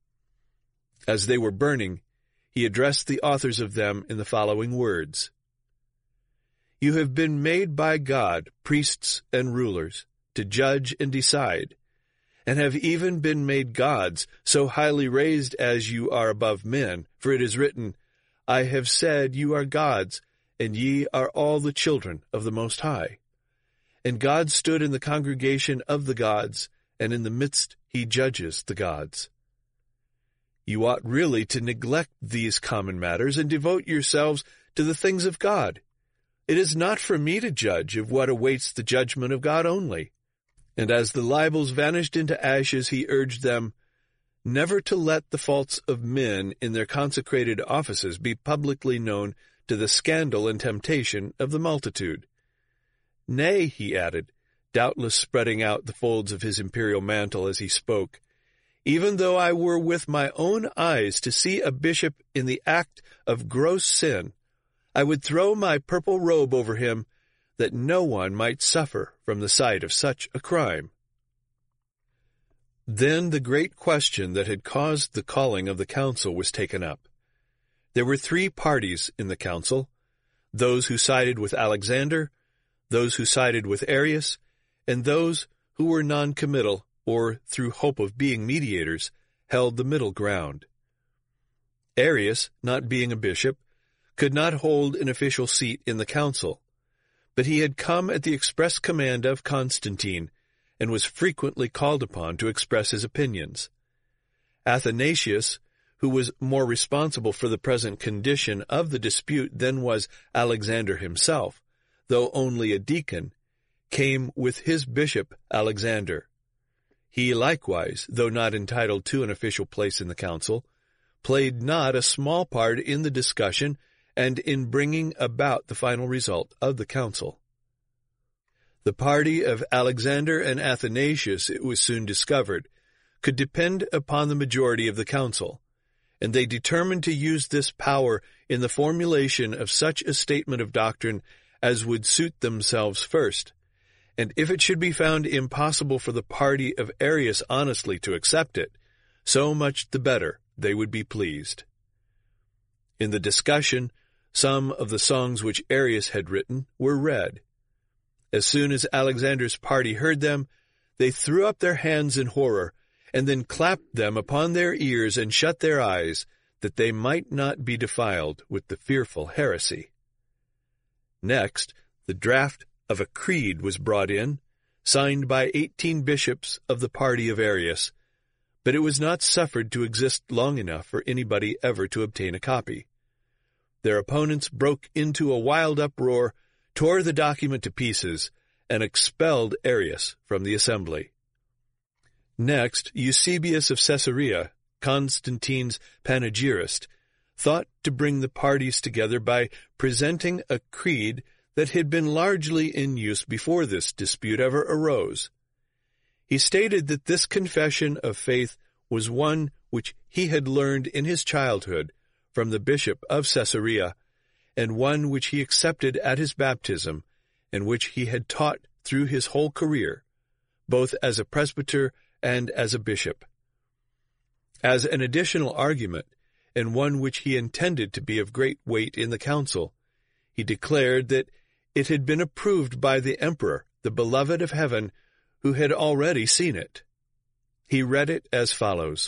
As they were burning, he addressed the authors of them in the following words: You have been made by God priests and rulers, to judge and decide, and have even been made gods, so highly raised as you are above men. For it is written, I have said you are gods, and ye are all the children of the Most High. And God stood in the congregation of the gods, and in the midst he judges the gods. You ought really to neglect these common matters and devote yourselves to the things of God. It is not for me to judge of what awaits the judgment of God only. And as the libels vanished into ashes, he urged them never to let the faults of men in their consecrated offices be publicly known to the scandal and temptation of the multitude. Nay, he added, doubtless spreading out the folds of his imperial mantle as he spoke, even though I were with my own eyes to see a bishop in the act of gross sin, I would throw my purple robe over him, that no one might suffer from the sight of such a crime. Then the great question that had caused the calling of the council was taken up. There were 3 parties in the council: those who sided with Alexander, those who sided with Arius, and those who were non-committal, or, through hope of being mediators, held the middle ground. Arius, not being a bishop, could not hold an official seat in the council, but he had come at the express command of Constantine, and was frequently called upon to express his opinions. Athanasius, who was more responsible for the present condition of the dispute than was Alexander himself, though only a deacon, came with his bishop Alexander. He likewise, though not entitled to an official place in the council, played not a small part in the discussion and in bringing about the final result of the council. The party of Alexander and Athanasius, it was soon discovered, could depend upon the majority of the council, and they determined to use this power in the formulation of such a statement of doctrine as would suit themselves first, and if it should be found impossible for the party of Arius honestly to accept it, so much the better they would be pleased. In the discussion, some of the songs which Arius had written were read. As soon as Alexander's party heard them, they threw up their hands in horror, and then clapped them upon their ears and shut their eyes, that they might not be defiled with the fearful heresy. Next, the draft of a creed was brought in, signed by 18 bishops of the party of Arius, but it was not suffered to exist long enough for anybody ever to obtain a copy. Their opponents broke into a wild uproar, tore the document to pieces, and expelled Arius from the assembly. Next, Eusebius of Caesarea, Constantine's panegyrist, thought to bring the parties together by presenting a creed that had been largely in use before this dispute ever arose. He stated that this confession of faith was one which he had learned in his childhood from the bishop of Caesarea, and one which he accepted at his baptism, and which he had taught through his whole career, both as a presbyter and as a bishop. As an additional argument, and one which he intended to be of great weight in the council, he declared that it had been approved by the emperor, the beloved of heaven, who had already seen it. He read it as follows: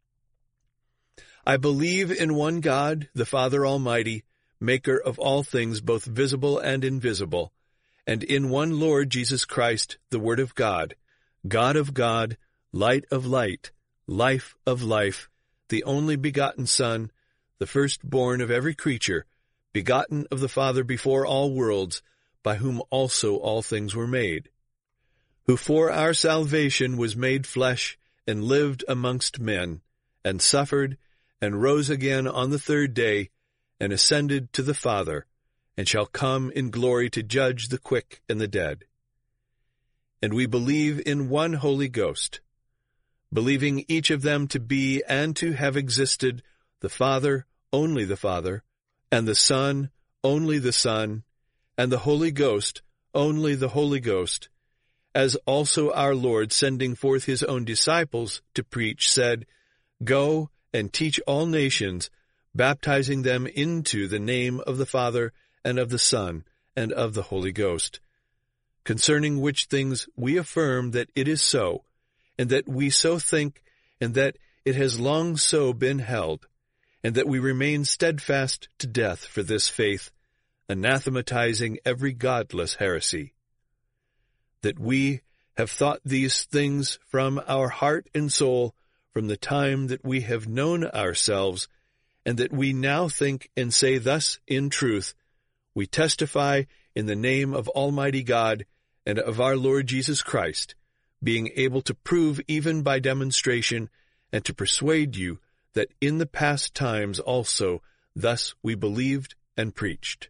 I believe in one God, the Father Almighty, maker of all things both visible and invisible, and in one Lord Jesus Christ, the Word of God, God of God, light of light, life of life, the only begotten Son, the firstborn of every creature, begotten of the Father before all worlds, by whom also all things were made, who for our salvation was made flesh, and lived amongst men, and suffered, and rose again on the 3rd day, and ascended to the Father, and shall come in glory to judge the quick and the dead. And we believe in one Holy Ghost, believing each of them to be and to have existed, the Father, only the Father, and the Son, only the Son, and the Holy Ghost, only the Holy Ghost, as also our Lord, sending forth his own disciples to preach, said, Go and teach all nations, baptizing them into the name of the Father, and of the Son, and of the Holy Ghost, concerning which things we affirm that it is so, and that we so think, and that it has long so been held, and that we remain steadfast to death for this faith, anathematizing every godless heresy. That we have thought these things from our heart and soul from the time that we have known ourselves, and that we now think and say thus in truth, we testify in the name of Almighty God and of our Lord Jesus Christ, being able to prove even by demonstration and to persuade you that in the past times also thus we believed and preached.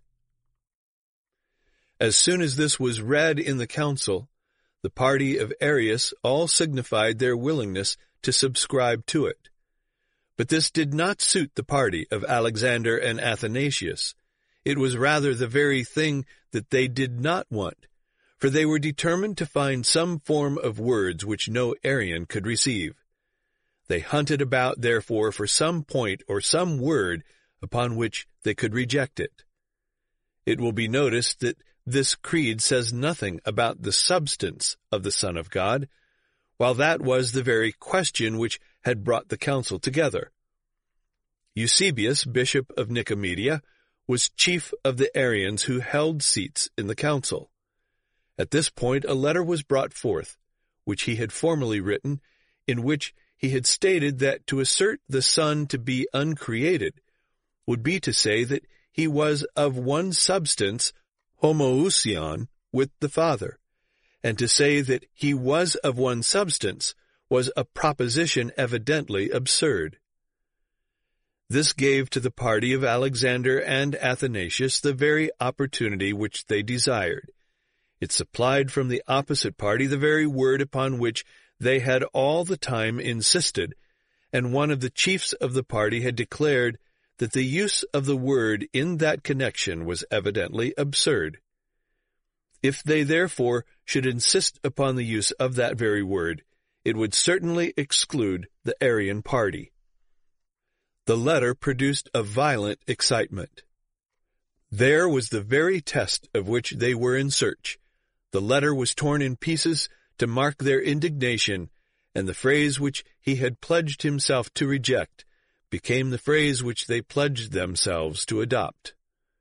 As soon as this was read in the council, the party of Arius all signified their willingness to subscribe to it. But this did not suit the party of Alexander and Athanasius, it was rather the very thing that they did not want, for they were determined to find some form of words which no Arian could receive. They hunted about, therefore, for some point or some word upon which they could reject it. It will be noticed that this creed says nothing about the substance of the Son of God, while that was the very question which had brought the council together. Eusebius, bishop of Nicomedia, was chief of the Arians who held seats in the council. At this point a letter was brought forth, which he had formerly written, in which he had stated that to assert the Son to be uncreated would be to say that he was of one substance, homoousion, with the Father, and to say that he was of one substance was a proposition evidently absurd. This gave to the party of Alexander and Athanasius the very opportunity which they desired. It supplied from the opposite party the very word upon which they had all the time insisted, and one of the chiefs of the party had declared that the use of the word in that connection was evidently absurd. If they therefore should insist upon the use of that very word, it would certainly exclude the Arian party. The letter produced a violent excitement. There was the very test of which they were in search. The letter was torn in pieces to mark their indignation, and the phrase which he had pledged himself to reject became the phrase which they pledged themselves to adopt.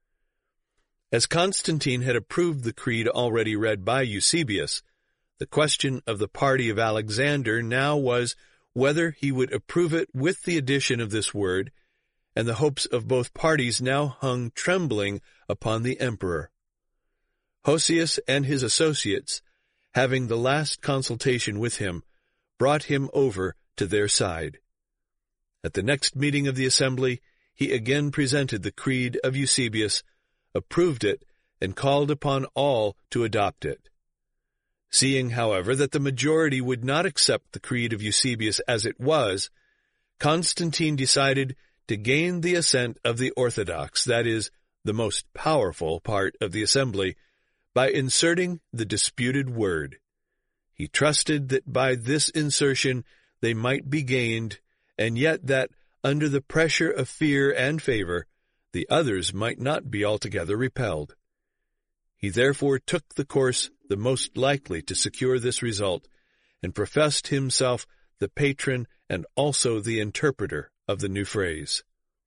As Constantine had approved the creed already read by Eusebius, the question of the party of Alexander now was whether he would approve it with the addition of this word, and the hopes of both parties now hung trembling upon the emperor. Hosius and his associates, having the last consultation with him, brought him over to their side. At the next meeting of the assembly, he again presented the creed of Eusebius, approved it, and called upon all to adopt it. Seeing, however, that the majority would not accept the creed of Eusebius as it was, Constantine decided to gain the assent of the orthodox, that is, the most powerful part of the assembly, by inserting the disputed word. He trusted that by this insertion they might be gained, and yet that, under the pressure of fear and favor, the others might not be altogether repelled. He therefore took the course the most likely to secure this result, and professed himself the patron and also the interpreter of the new phrase.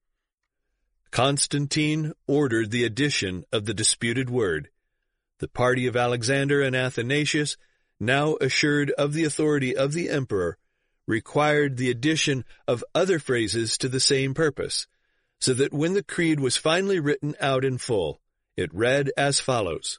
Constantine ordered the addition of the disputed word. The party of Alexander and Athanasius, now assured of the authority of the emperor, required the addition of other phrases to the same purpose, so that when the creed was finally written out in full, it read as follows: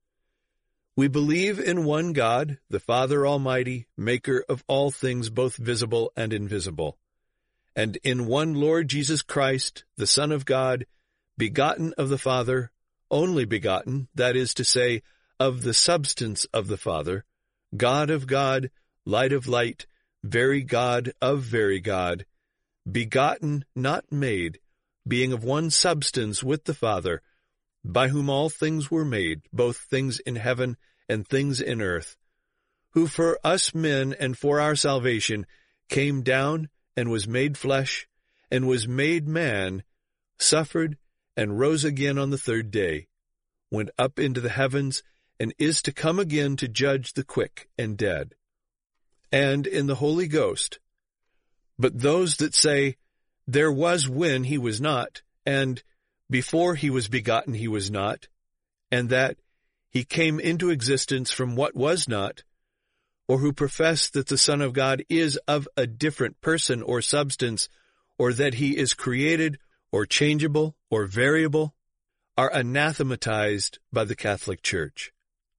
We believe in one God, the Father Almighty, maker of all things both visible and invisible, and in one Lord Jesus Christ, the Son of God, begotten of the Father, only begotten, that is to say, of the substance of the Father, God of God, light of light, very God of very God, begotten, not made, being of one substance with the Father, by whom all things were made, both things in heaven and things in earth, who for us men and for our salvation came down and was made flesh, and was made man, suffered, and rose again on the third day, went up into the heavens, and is to come again to judge the quick and dead, and in the Holy Ghost. But those that say, there was when he was not, and before he was begotten he was not, and that he came into existence from what was not, or who profess that the Son of God is of a different person or substance, or that he is created, or changeable, or variable, are anathematized by the Catholic Church.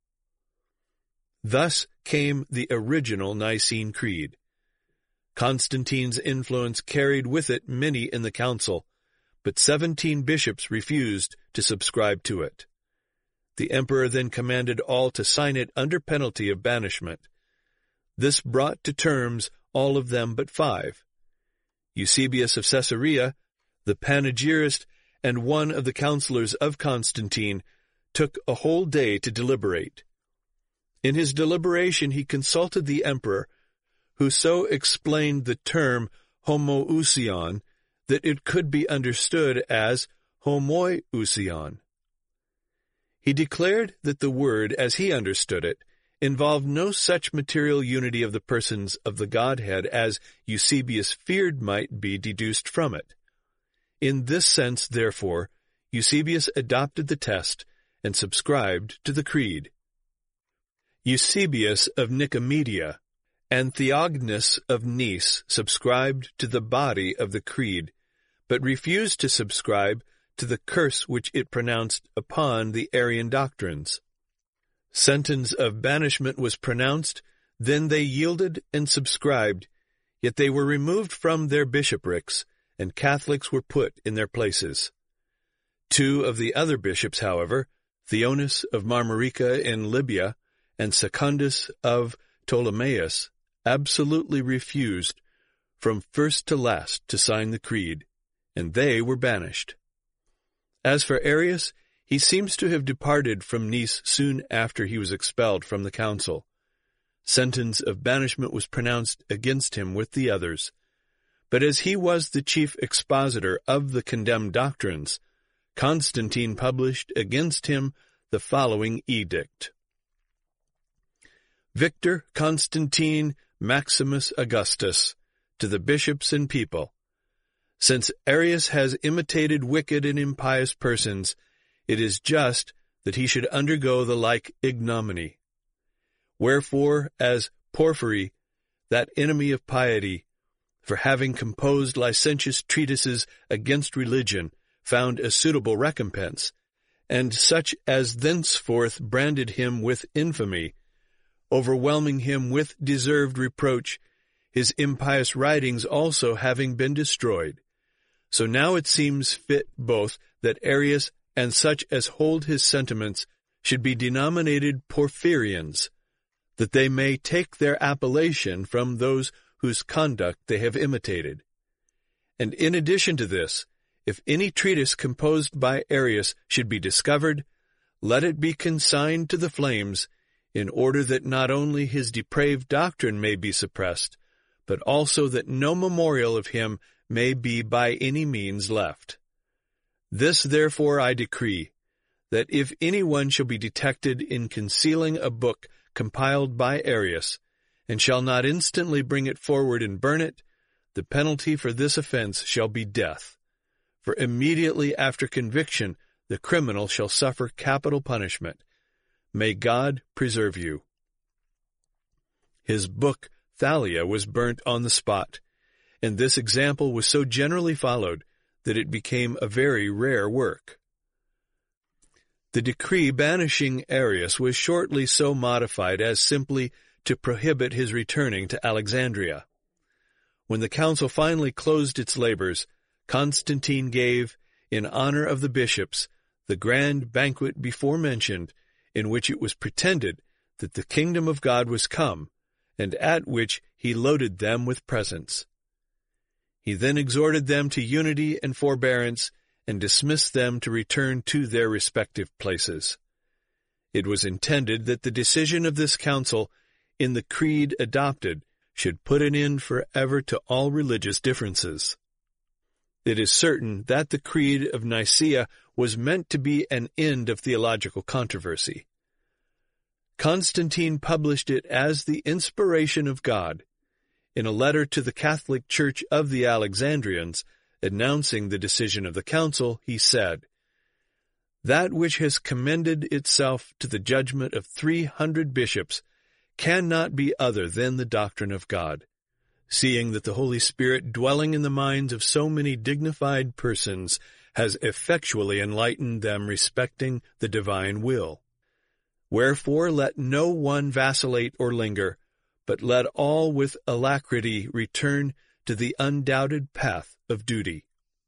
Thus came the original Nicene Creed. Constantine's influence carried with it many in the council, but 17 bishops refused to subscribe to it. The emperor then commanded all to sign it under penalty of banishment. This brought to terms all of them but 5. Eusebius of Caesarea, the panegyrist, and one of the counselors of Constantine, took a whole day to deliberate. In his deliberation he consulted the emperor, who so explained the term homoousion that it could be understood as homoiousion. He declared that the word, as he understood it, involved no such material unity of the persons of the Godhead as Eusebius feared might be deduced from it. In this sense, therefore, Eusebius adopted the test and subscribed to the creed. Eusebius of Nicomedia and Theognis of Nice subscribed to the body of the creed, but refused to subscribe to the curse which it pronounced upon the Arian doctrines. Sentence of banishment was pronounced, then they yielded and subscribed, yet they were removed from their bishoprics, and Catholics were put in their places. 2 of the other bishops, however, Theonis of Marmarica in Libya and Secundus of Ptolemais, absolutely refused from first to last to sign the creed, and they were banished. As for Arius, he seems to have departed from Nice soon after he was expelled from the council. Sentence of banishment was pronounced against him with the others, but as he was the chief expositor of the condemned doctrines, Constantine published against him the following edict. Victor Constantine Maximus Augustus, to the bishops and people, since Arius has imitated wicked and impious persons, it is just that he should undergo the like ignominy. Wherefore, as Porphyry, that enemy of piety, for having composed licentious treatises against religion, found a suitable recompense, and such as thenceforth branded him with infamy, overwhelming him with deserved reproach, his impious writings also having been destroyed. So now it seems fit both that Arius and such as hold his sentiments should be denominated Porphyrians, that they may take their appellation from those whose conduct they have imitated. And in addition to this, if any treatise composed by Arius should be discovered, let it be consigned to the flames, in order that not only his depraved doctrine may be suppressed, but also that no memorial of him may be by any means left. This therefore I decree, that if anyone shall be detected in concealing a book compiled by Arius, and shall not instantly bring it forward and burn it, the penalty for this offense shall be death. For immediately after conviction the criminal shall suffer capital punishment. May God preserve you. His book Thalia was burnt on the spot, and this example was so generally followed that it became a very rare work. The decree banishing Arius was shortly so modified as simply to prohibit his returning to Alexandria. When the council finally closed its labors, Constantine gave, in honor of the bishops, the grand banquet before mentioned, in which it was pretended that the kingdom of God was come, and at which he loaded them with presents. He then exhorted them to unity and forbearance, and dismissed them to return to their respective places. It was intended that the decision of this council, in the creed adopted, should put an end forever to all religious differences. It is certain that the Creed of Nicaea was meant to be an end of theological controversy. Constantine published it as the inspiration of God. In a letter to the Catholic Church of the Alexandrians, announcing the decision of the council, he said, "That which has commended itself to the judgment of 300 bishops cannot be other than the doctrine of God, seeing that the Holy Spirit, dwelling in the minds of so many dignified persons, has effectually enlightened them respecting the divine will. Wherefore let no one vacillate or linger, but let all with alacrity return to the undoubted path of duty."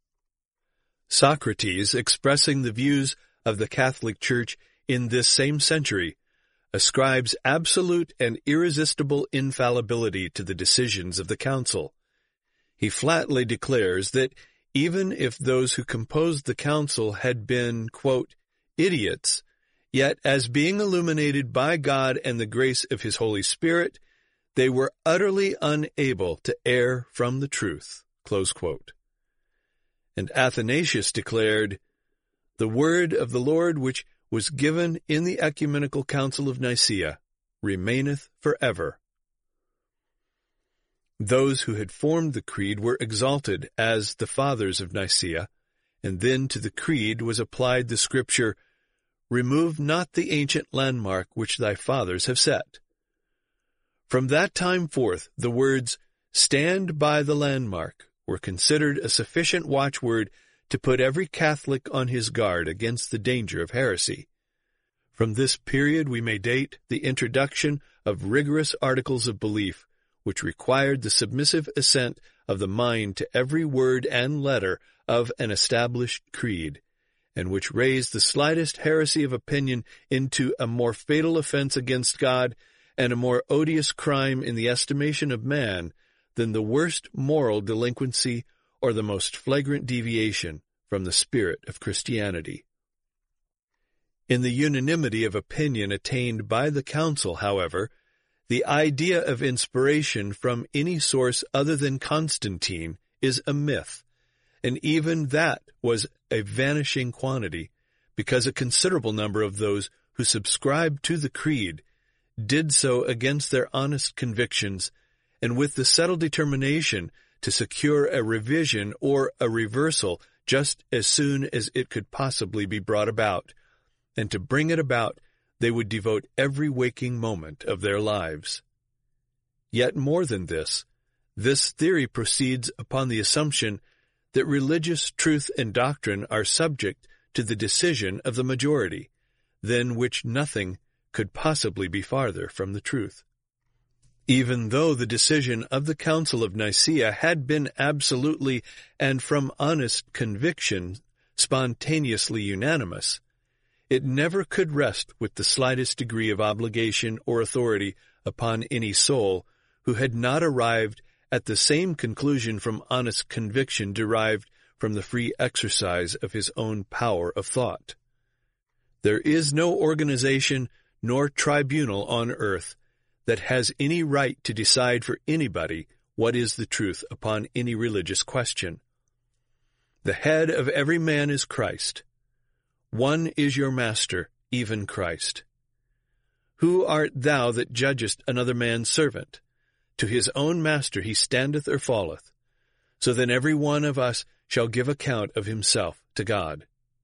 Socrates, expressing the views of the Catholic Church in this same century, ascribes absolute and irresistible infallibility to the decisions of the council. He flatly declares that even if those who composed the council had been, quote, idiots, yet as being illuminated by God and the grace of his Holy Spirit, they were utterly unable to err from the truth, close quote. And Athanasius declared, "The word of the Lord which was given in the Ecumenical Council of Nicaea remaineth forever." Those who had formed the creed were exalted as the fathers of Nicaea, and then to the creed was applied the scripture, "Remove not the ancient landmark which thy fathers have set." From that time forth, the words, "Stand by the landmark," were considered a sufficient watchword to put every Catholic on his guard against the danger of heresy. From this period we may date the introduction of rigorous articles of belief, which required the submissive assent of the mind to every word and letter of an established creed, and which raised the slightest heresy of opinion into a more fatal offense against God and a more odious crime in the estimation of man than the worst moral delinquency or the most flagrant deviation from the spirit of Christianity. In the unanimity of opinion attained by the Council, however, the idea of inspiration from any source other than Constantine is a myth, and even that was a vanishing quantity, because a considerable number of those who subscribed to the creed did so against their honest convictions and with the settled determination to secure a revision or a reversal just as soon as it could possibly be brought about, and to bring it about they would devote every waking moment of their lives. Yet more than this theory proceeds upon the assumption that religious truth and doctrine are subject to the decision of the majority, than which nothing could possibly be farther from the truth. Even though the decision of the Council of Nicaea had been absolutely and from honest conviction spontaneously unanimous, it never could rest with the slightest degree of obligation or authority upon any soul who had not arrived at the same conclusion from honest conviction derived from the free exercise of his own power of thought. There is no organization nor tribunal on earth that has any right to decide for anybody what is the truth upon any religious question. The head of every man is Christ. One is your master, even Christ. Who art thou that judgest another man's servant? To his own master he standeth or falleth. So then every one of us shall give account of himself to God.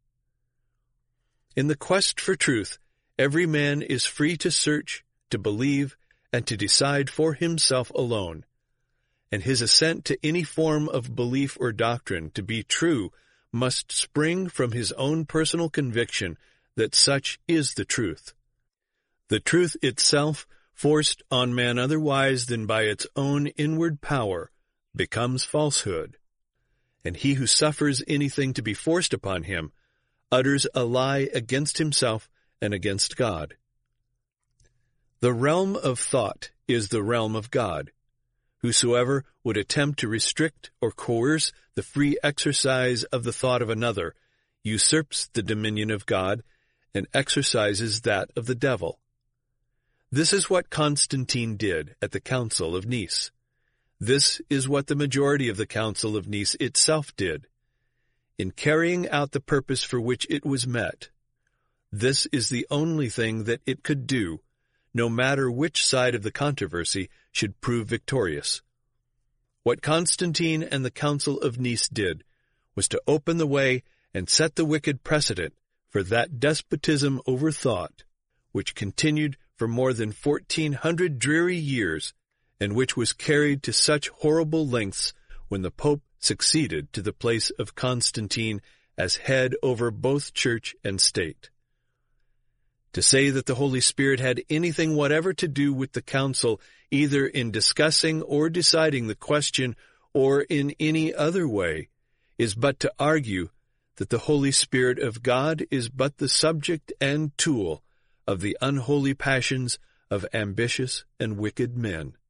In the quest for truth, every man is free to search, to believe, and to decide for himself alone, and his assent to any form of belief or doctrine to be true must spring from his own personal conviction that such is the truth. The truth itself, forced on man otherwise than by its own inward power, becomes falsehood, and he who suffers anything to be forced upon him utters a lie against himself and against God. The realm of thought is the realm of God. Whosoever would attempt to restrict or coerce the free exercise of the thought of another usurps the dominion of God and exercises that of the devil. This is what Constantine did at the Council of Nice. This is what the majority of the Council of Nice itself did. In carrying out the purpose for which it was met, this is the only thing that it could do, no matter which side of the controversy should prove victorious. What Constantine and the Council of Nice did was to open the way and set the wicked precedent for that despotism over thought, which continued for more than 1,400 dreary years, and which was carried to such horrible lengths when the Pope succeeded to the place of Constantine as head over both church and state. To say that the Holy Spirit had anything whatever to do with the council, either in discussing or deciding the question or in any other way, is but to argue that the Holy Spirit of God is but the subject and tool of the unholy passions of ambitious and wicked men.